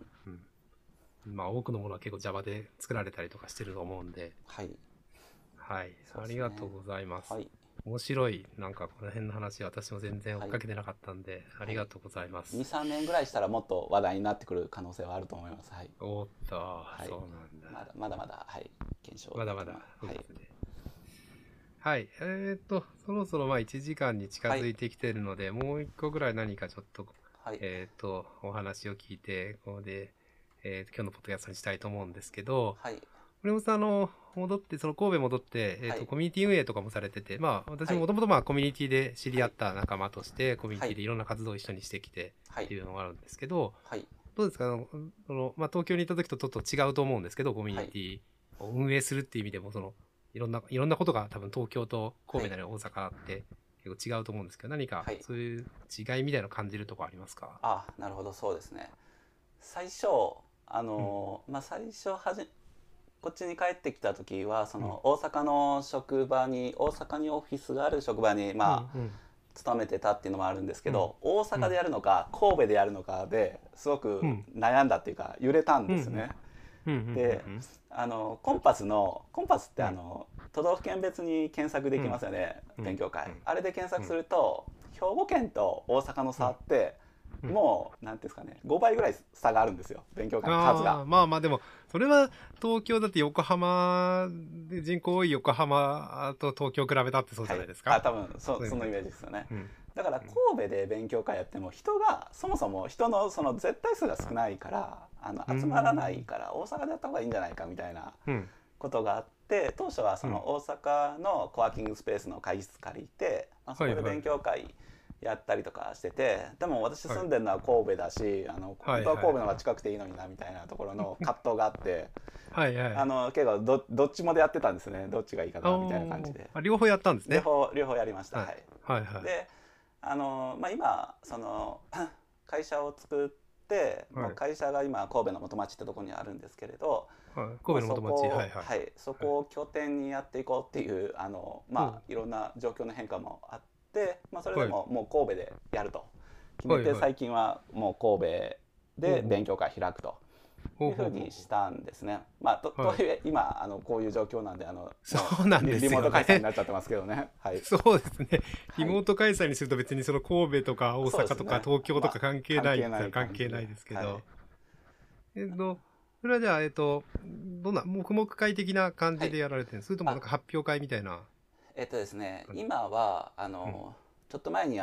うん、まあ多くのものは結構 Java で作られたりとかしてると思うんで、 はい、 はい、あそうですね。 りがとうございます。 はい、 面白い、なんかこの辺の話、私も全然追っはい、 かけてなかったんで、あはい。 りがとうございます。 2、3年ぐらいしたらもっと話題になってくる可能性はあると思います。はい、 おーっと、 はい、 そうなんだ。 まだ、はい、検証まだまだ、 だと思います。はい、 そうですね。はい。そろそろまあ1時間に近はい、 づいてきてるので、もう一個ぐらい何かちょっと、 はい、 お話を聞いて、ここで、今日のポッドキャストにしたいと思うんですけど、 はい、 森本さん、戻って、その神戸戻って、 はい、 コミュニティ運営とかもされてて、まあ、私はい、 ももともとまあ、コミュニティで知りはい、 合った仲間として、コミュニはい、 ティでいろんな活動を一緒にしてきてはい、 っていうのがあるんですけど、 はい、 どうですか、まあ、東京に行った時とちょっと違うと思うんですけど、コミュはい、 ニティを運営するっていう意味でも、いろんなことが多分東京と神戸なり大阪って結構違うと思うんですけど、何かはい。 そういう違いみたいなのを感じるところありますか？ あ、なるほど、そうですね。最初、 うん、 まあ、最初こっちに帰ってきた時はそうん、 の大阪にオフィスがある職場にうん、 まあうん、 勤めてたっていうのもあるんですけうん、 ど、大うん、 阪でやるのか神戸でやるのかですごくうん、 悩んだっていうか揺れたんうん、うん、 ですね。 うん、うん、 で、 うん、 コンパスってうん、 都道府県別に検索でうん、 きますよね、 うん、 勉強会。 うん、 あれで検索すうん、 ると兵庫県と大阪のうん、 差ってうん。 もうなんていうんですかね、5倍ぐらい差があるんですよ、勉強会の数が。 ああ、まあまあでも、それは東京だって横浜で人口多い横浜と東京比べたってそうじはい、 ゃないですか。 多分そのイメそういう意味で言うと。 ージですよね。 うん。 だからうん。 神戸で勉強会やってもそもそも人のその絶対数が少ないからうー集まらないん。 から大阪でやった方がいいんじゃないかみたいなうん。 ことがあって、当初はそうん。 の大阪のコワーキングスペースの会議室借りて、まあ、そこで勉はいはい。 強会やったりとかしてて、でも私はい。 住んでるのは神戸だし本当ははいはい。 神戸の方が近くていいのになみたいなところの葛藤があってはいはい。 結構どっちもでやってたんですね、どっちがいいかなみたいな感じで。 両方やったんですね。 両方やりました。 はい。 はい。 はいはい。 でまあ、今会社を作ってもうはい。 会社が今神戸の元町ってところにあるんですけれど、 はい。神もう戸の元町。はいはい。 そはい。 こを拠点にやっていこうっていうほう。 まあいろんな状況の変化もあって、まあ、それではい。 ももう神戸でやると決めはいはい。 て、最近はもう神戸ほうほう。 で勉強会開くというふうほうほうほにしたんですね。まあ、とう。はい。 はいえ今こういう状況なんでそもうなんうリですよモート開催にね。 なっちゃってますけどね。はい、 そうですね。リはい、 モート開催にすると別にその神戸とか大阪とかそうですね。 東京とかまあ関係ないって関係ない言ったら関感じで、 係ないですけはい。 ど、それはじゃあ、どんな、黙々会的な感はい。 じでやられてるんです？それともなんあ、 か発表会みたいなですね、 感じ？ 今はうん。 ちょっと前に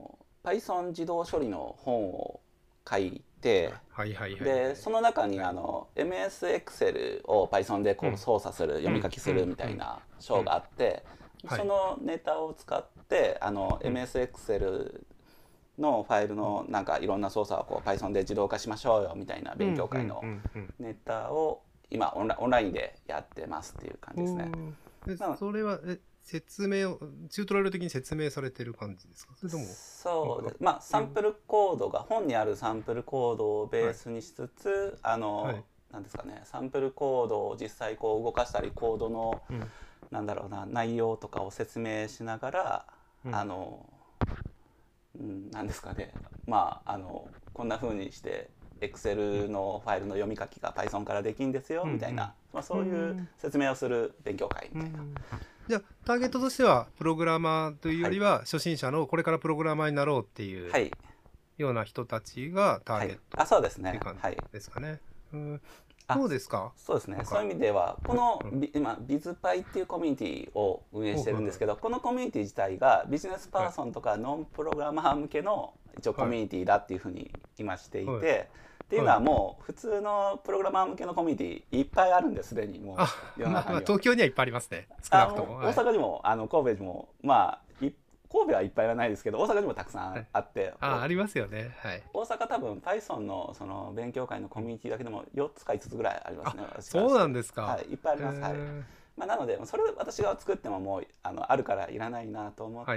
Python 自動処理の本を書いて、 はいはいはいはい。 でその中にはい。 MS Excel を Python でこううん。 操作する読みうん。 書きするうん。うん。 みたいなうん。 章があって、 はい。 そのネタを使ってうん。 MS Excel のファイルうん。 のなんかいろんな操作をこう Python で自動化しましょうよみたいなうん。 勉強うん。 会のうん。うん。 ネタを今オンラインでやってますっていう感じですね。 おー。 なそれは、説明を、チュートラル的に説明されてる感じですか？それとも、なんか、 そうです。まあサンプルコードが本にあるサンプルコードをベはい。 ースにしつつはい。 なんですかね、サンプルコードを実際こう動かしたりコードのうん。 なんだろうな内容とかを説明しながらうん。 あの、なんですかね、まあこんな風にしてうん。 Excel のファイルの読み書きが Python からできるんですようん。 みたいな、まあ、 うん。 そういううん。 説明をする勉強会みたいな。 うん。じゃあ、ターゲットとしては、プログラマーというよはいりは、初心者のこれからプログラマーになろうっていうはいような人たちがターはい。 ゲットそうですっていう感じね。はい。 ですかね。うん、 あ、 どうですか？ そうですね。 なんか、 そういう意味ではこのうん、 今ビズパイっていうコミュニティを運営してるんですけはど、このコミュニティ自体がビジネスパいはいーソンとかノンプログラマー向けの一応コはいミュニティだっていうふうに今していはいて、っていうはい。 のはもう普通のプログラマー向けのコミュニティいっぱいあるんですでにもあ、 う世のまあまあ、 中には。 東京にはいっぱいありますね。少なくとも。 大はい。 阪にも神戸にもまあ神戸はいっぱいはないですけど大阪にもたくさんあって、 ありますよね。はい。 大阪多分 Python のその勉強会のコミュニティだけでも4つか5つぐらいありますね。 そうなんですか。 はい、いっぱいあります。はい。なのでそれ私が作ってももうあるからいらないなと思って、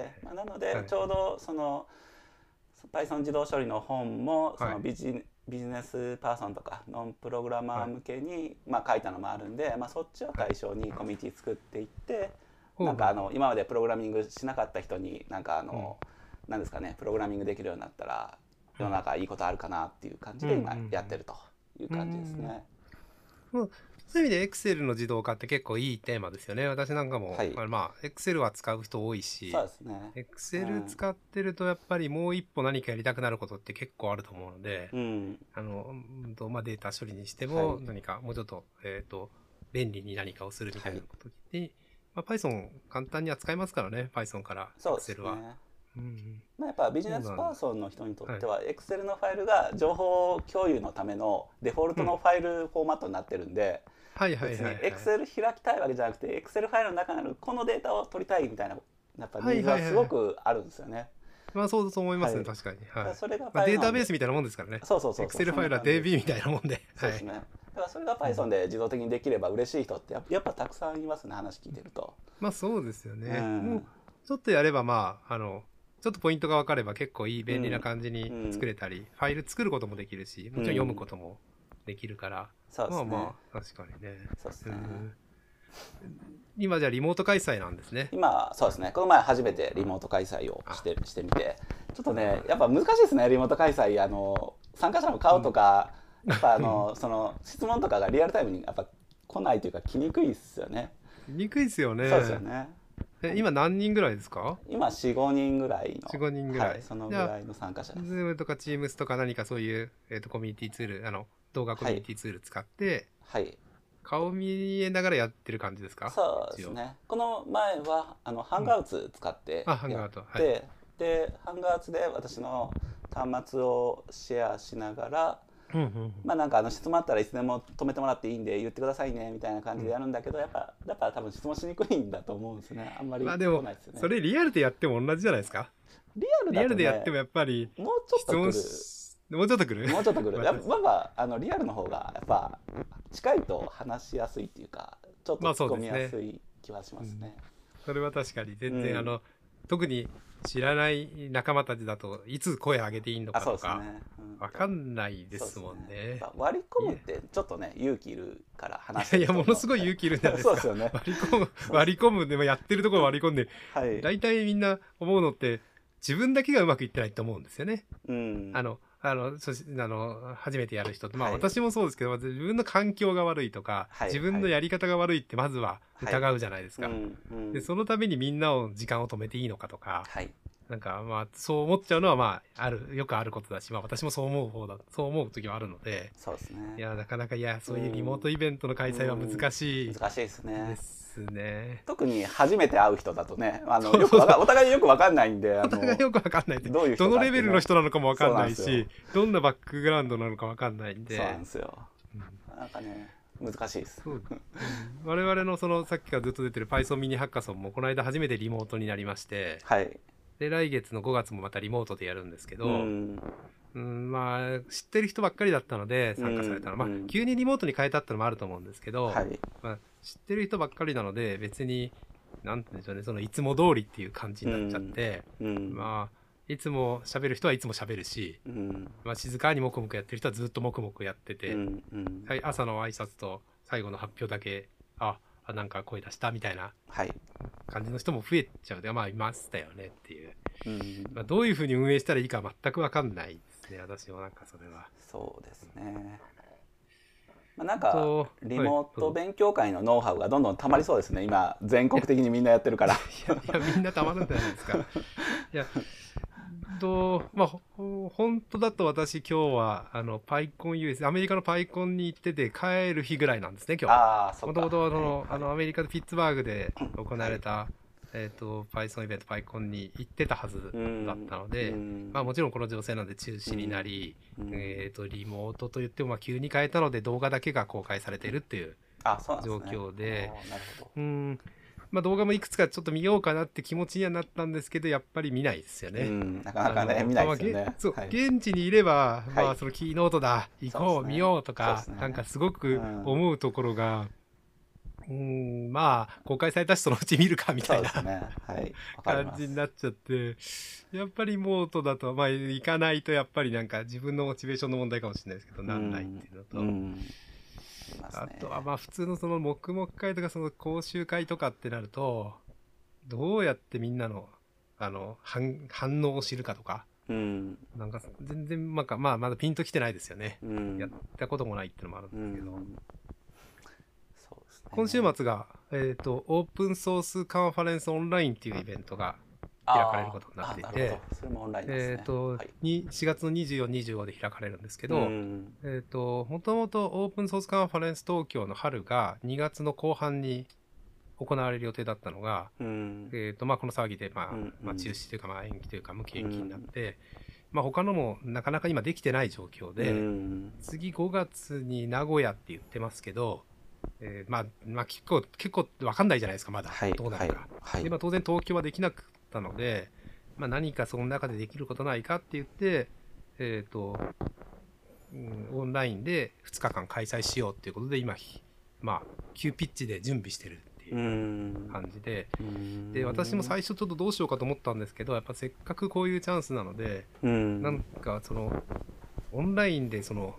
なのでちょうどその Python 自動処理の本もそのビジネスパーソンとかノンプログラマー向けに書いたのもあるんで、そっちを対象にコミュニティ作っていって、なんか今までプログラミングしなかった人になんかなんですかね、プログラミングできるようになったら世の中いいことあるかなっていう感じで今やってるという感じですね。 そういう意味で Excel の自動化って結構いいテーマですよね。私なんかも、Excel は使う人多いし、 そうですね。 Excel 使ってるとやっぱりもう一歩何かやりたくなることって結構あると思うので、データ処理にしても何かもうちょっと、便利に何かをするみたいなことに、Python 簡単に扱いますからね、Python から Excel は。 やっぱビジネスパーソンの人にとっては Excel のファイルが情報共有のためのデフォルトのファイルフォーマットになってるんで、別に Excel 開きたいわけじゃなくて Excel ファイルの中にあるこのデータを取りたいみたいなやっぱニーズはすごくあるんですよね。 そう思いますね、確かに。 それがデータベースみたいなもんですからね。 そう Excel ファイルは DB みたいなもんで。 そうですね。だからそれが Python で自動的にできれば嬉しい人ってやっぱたくさんいますね、話聞いてると。 そうですよね。もうちょっとやればちょっとポイントが分かれば結構いい便利な感じに作れたり、ファイル作ることもできるし、もちろん読むこともできるから、確かにね。 そうですね。 今じゃあリモート開催なんですね。 今そうですね。この前初めてリモート開催をしてみて、ちょっとねやっぱ難しいですね、リモート開催。参加者の顔とか、やっぱその質問とかがリアルタイムにやっぱ来ないというか来にくいですよね。 来にくいですよね。 そうですよね。 今何人ぐらいですか？ 今 4,5 人ぐらいの。 4,5 人ぐらい。 そのぐらいの参加者です。 Zoom とか Teams とか何かそういう、コミュニティツール、動画コミュニティツール使って、顔見えながらやってる感じですか？ そうですね。この前はハンガウツ使ってやって、でハンガウツで私の端末をシェアしながら、なんか質問あったらいつでも止めてもらっていいんで言ってくださいねみたいな感じでやるんだけど、やっぱ多分質問しにくいんだと思うんですね。あんまり来ないですよね。 それリアルでやっても同じじゃないですか？ リアルでやってもやっぱりもうちょっと来る。 もうちょっと来る。 やっぱリアルの方がやっぱ近いと話しやすいっていうか、ちょっと突っ込みやすい気はしますね。 それは確かに全然特に知らない仲間たちだといつ声上げていいのかとか分かんないですもんね。 割り込むってちょっとね勇気いるから話して。 いやものすごい勇気いるんじゃないですか。 そうですよね。 割り込むでもやってるところ割り込んで、大体みんな思うのって自分だけがうまくいってないと思うんですよね。初めてやる人って、私もそうですけど、自分の環境が悪いとか、自分のやり方が悪いってまずは疑うじゃないですか。で、そのためにみんなを時間を止めていいのかとか、なんかそう思っちゃうのはよくあることだし、私もそう思う時はあるので、 そうですね。 いやなかなかそういうリモートイベントの開催は難しいですね。特に初めて会う人だとね、お互いよく分かんないんで、 お互いよく分かんないで、どのレベルの人なのかも分かんないし、どんなバックグラウンドなのか分かんないんで。 そうなんですよ。なんかね難しいです。 我々のさっきからずっと出てる Python ミニハッカソンもこの間初めてリモートになりまして、で来月の5月もまたリモートでやるんですけど、知ってる人ばっかりだったので参加されたの、急にリモートに変えたってのもあると思うんですけど、知ってる人ばっかりなので別になんて言うんでしょうね、いつも通りっていう感じになっちゃって、いつも喋る人はいつも喋るし、静かに黙々やってる人はずっと黙々やってて、朝の挨拶と最後の発表だけなんか声出したみたいな感じの人も増えちゃうで、いましたよねっていう、どういうふうに運営したらいいか全く分かんないですね、私もなんかそれは。 そうですね。なんかリモート勉強会のノウハウがどんどんたまりそうですね、今全国的にみんなやってるから。いやみんなたまるんじゃないですか。いや本当だと私今日はPyConUS アメリカの PyCon に行ってて帰る日ぐらいなんですね今日。もともとアメリカのピッツバーグで行われた、Python イベント PyCon に行ってたはずだったので、もちろんこの情勢なんで中止になり、リモートといっても急に変えたので動画だけが公開されているっていう状況で、 まあ動画もいくつかちょっと見ようかなって気持ちにはなったんですけど、やっぱり見ないですよね。 なかなかね、見ないですよね。 そう、 はい、 現地にいれば、 はい、 まあそのキーノートだ、行こう、見ようとか、 ね、 なんかすごく思うところが、まあ公開されたしそのうち見るかみたいな、感じになっちゃって、やっぱりリモートだとまあ行かないと、やっぱりなんか自分のモチベーションの問題かもしれないですけど、なんないっていうのと、あとはまあ普通のその黙々会とかその講習会とかってなると、どうやってみんなの反応を知るかとか、なんか全然まあまだピンときてないですよね。やったこともないっていうのもあるんですけど。今週末が、オープンソースカンファレンスオンラインっていうイベントが開かれることになっていて、4月の24、25で開かれるんですけど、もともとオープンソースカンファレンス東京の春が2月の後半に行われる予定だったのが、まあこの騒ぎでまあ中止というかまあ延期というか無期延期になって、まあ他のもなかなか今できてない状況で、次5月に名古屋って言ってますけど、まあ結構分かんないじゃないですか、まだ、どうなるか。で当然東京はできなかったので、まあ、何かその中でできることないかって言って、オンラインで2日間開催しようっていうことで今、まあ、急ピッチで準備してるっていう感じで、私も最初ちょっとどうしようかと思ったんですけど、やっぱせっかくこういうチャンスなので、なんかそのオンラインでその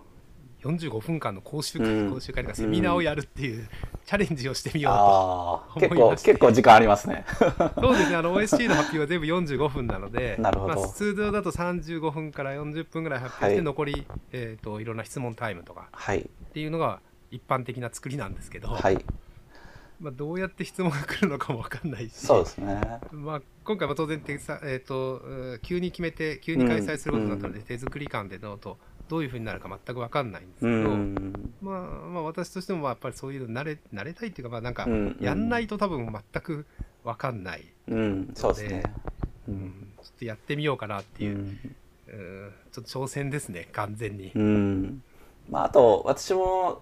45分間の講習会とかセミナーをやるっていうチャレンジをしてみようと思いまして、 結構時間ありますね。 そうですね、OSC の発表は全部45分なので、まあ、通常だと35分から40分ぐらい発表して、残り、いろんな質問タイムとかっていうのが一般的な作りなんですけど、まあ、どうやって質問が来るのかも分かんないし、 そうですね、 まあ、今回は当然急に決めて急に開催することになったので、手作り感でどういうふうになるか全く分かんないんですけど、まあ私としてもやっぱりそういうの慣れたいっていうか、まあなんかやんないと多分全く分かんないので、ちょっとやってみようかなっていう、ちょっと挑戦ですね、完全に。 まああと私も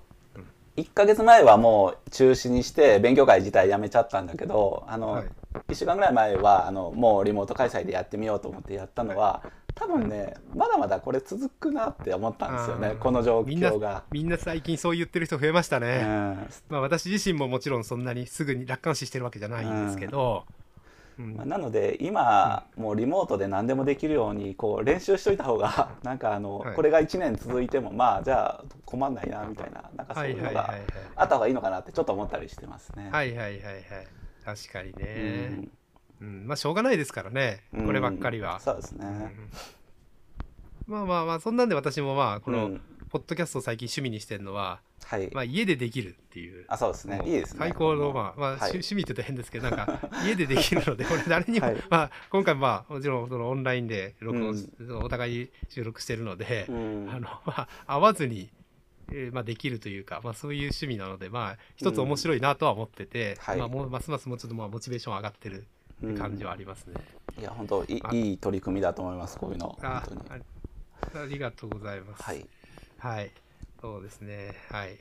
1ヶ月前はもう中止にして勉強会自体やめちゃったんだけど、1週間ぐらい前はもうリモート開催でやってみようと思ってやったのは、多分ねまだまだこれ続くなって思ったんですよね、この状況が。 みんな最近そう言ってる人増えましたね。まあ私自身ももちろんそんなにすぐに楽観視してるわけじゃないんですけど、 なので今、もうリモートで何でもできるようにこう練習しといた方がなんかこれが1年続いてもまあじゃあ困んないなみたいな、なんかそういうのがあった方がいいのかなってちょっと思ったりしてますね。 確かにね。まあしょうがないですからね、こればっかりは。 そうですね。 まあそんなんで私もまあこのポッドキャストを最近趣味にしてるのは、まあ家でできるっていう。 そうですね。いいですね。 最高の趣味って言うと変ですけど、なんか家でできるので、これ誰にもまあ今回まあもちろんそのオンラインでお互い収録してるので、まあ会わずにまあできるというか、まあそういう趣味なので、まあ一つ面白いなとは思ってて、まあもうますますもうちょっとモチベーション上がってるって感じはありますね。 いや本当いい取り組みだと思います、こういうの。本当にありがとうございます。そうですね。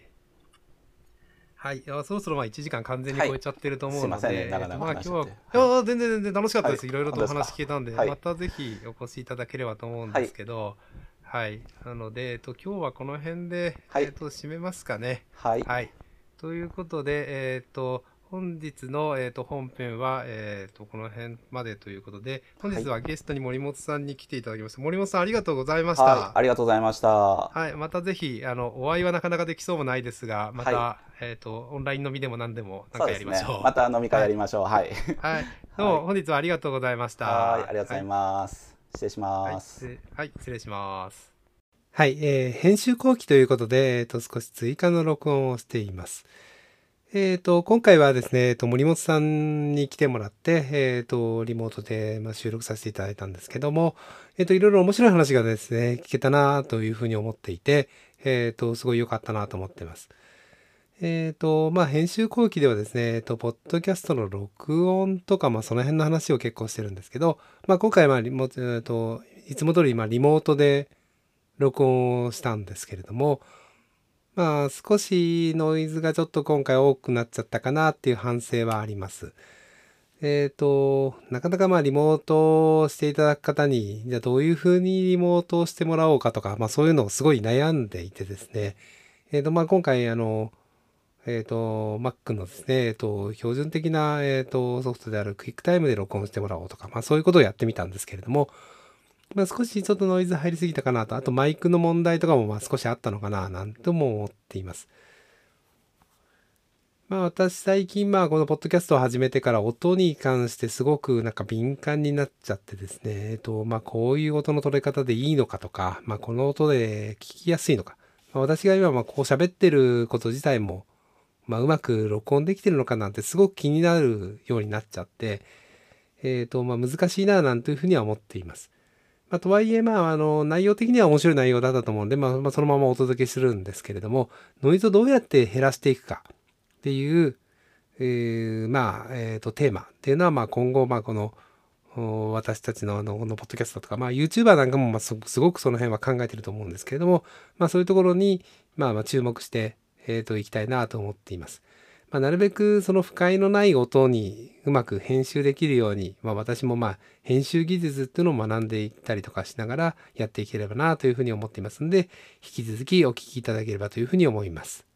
そろそろまあ1時間完全に超えちゃってると思うので、まあ今日は全然楽しかったです。いろいろとお話聞けたんで、またぜひお越しいただければと思うんですけど、なので今日はこの辺で締めますかね。ということで本日の本編はこの辺までということで、本日はゲストに森本さんに来ていただきました。森本さんありがとうございました。 ありがとうございました。 またぜひお会いはなかなかできそうもないですが、またオンライン飲みでも何でも何かやりましょう。 また飲み会やりましょう。 どうも本日はありがとうございました。 ありがとうございます。失礼します。 失礼します。編集後期ということで少し追加の録音をしています。今回はですね、森本さんに来てもらって、リモートで、収録させていただいたんですけども、いろいろ面白い話がですね、聞けたなというふうに思っていて、すごい良かったなと思ってます。編集後期ではですね、ポッドキャストの録音とか、その辺の話を結構してるんですけど、今回はいつも通りリモートで録音をしたんですけれども、少しノイズがちょっと今回多くなっちゃったかなっていう反省はあります。 なかなかリモートをしていただく方に、じゃあどういうふうにリモートをしてもらおうかとか、そういうのをすごい悩んでいてですね。今回、Mac のですね、標準的な、ソフトであるクイックタイムで録音してもらおうとか、そういうことをやってみたんですけれども、少しちょっとノイズ入りすぎたかなと、あとマイクの問題とかも少しあったのかな、なんとも思っています。私最近このポッドキャストを始めてから音に関してすごく敏感になっちゃってですね、こういう音の取れ方でいいのかとか、この音で聞きやすいのか、私が今こう喋ってること自体もうまく録音できてるのかなんてすごく気になるようになっちゃって、難しいななんていうふうには思っています。とはいえ、内容的には面白い内容だったと思うんで、そのままお届けするんですけれども、ノイズをどうやって減らしていくかっていう、テーマっていうのは、今後、この、私たちのこのポッドキャストとか、YouTuber なんかも、すごくその辺は考えてると思うんですけれども、そういうところに、注目して、いきたいなと思っています。なるべくその不快のない音にうまく編集できるように、私も編集技術っていうのを学んでいったりとかしながらやっていければなというふうに思っていますので、引き続きお聞きいただければというふうに思います。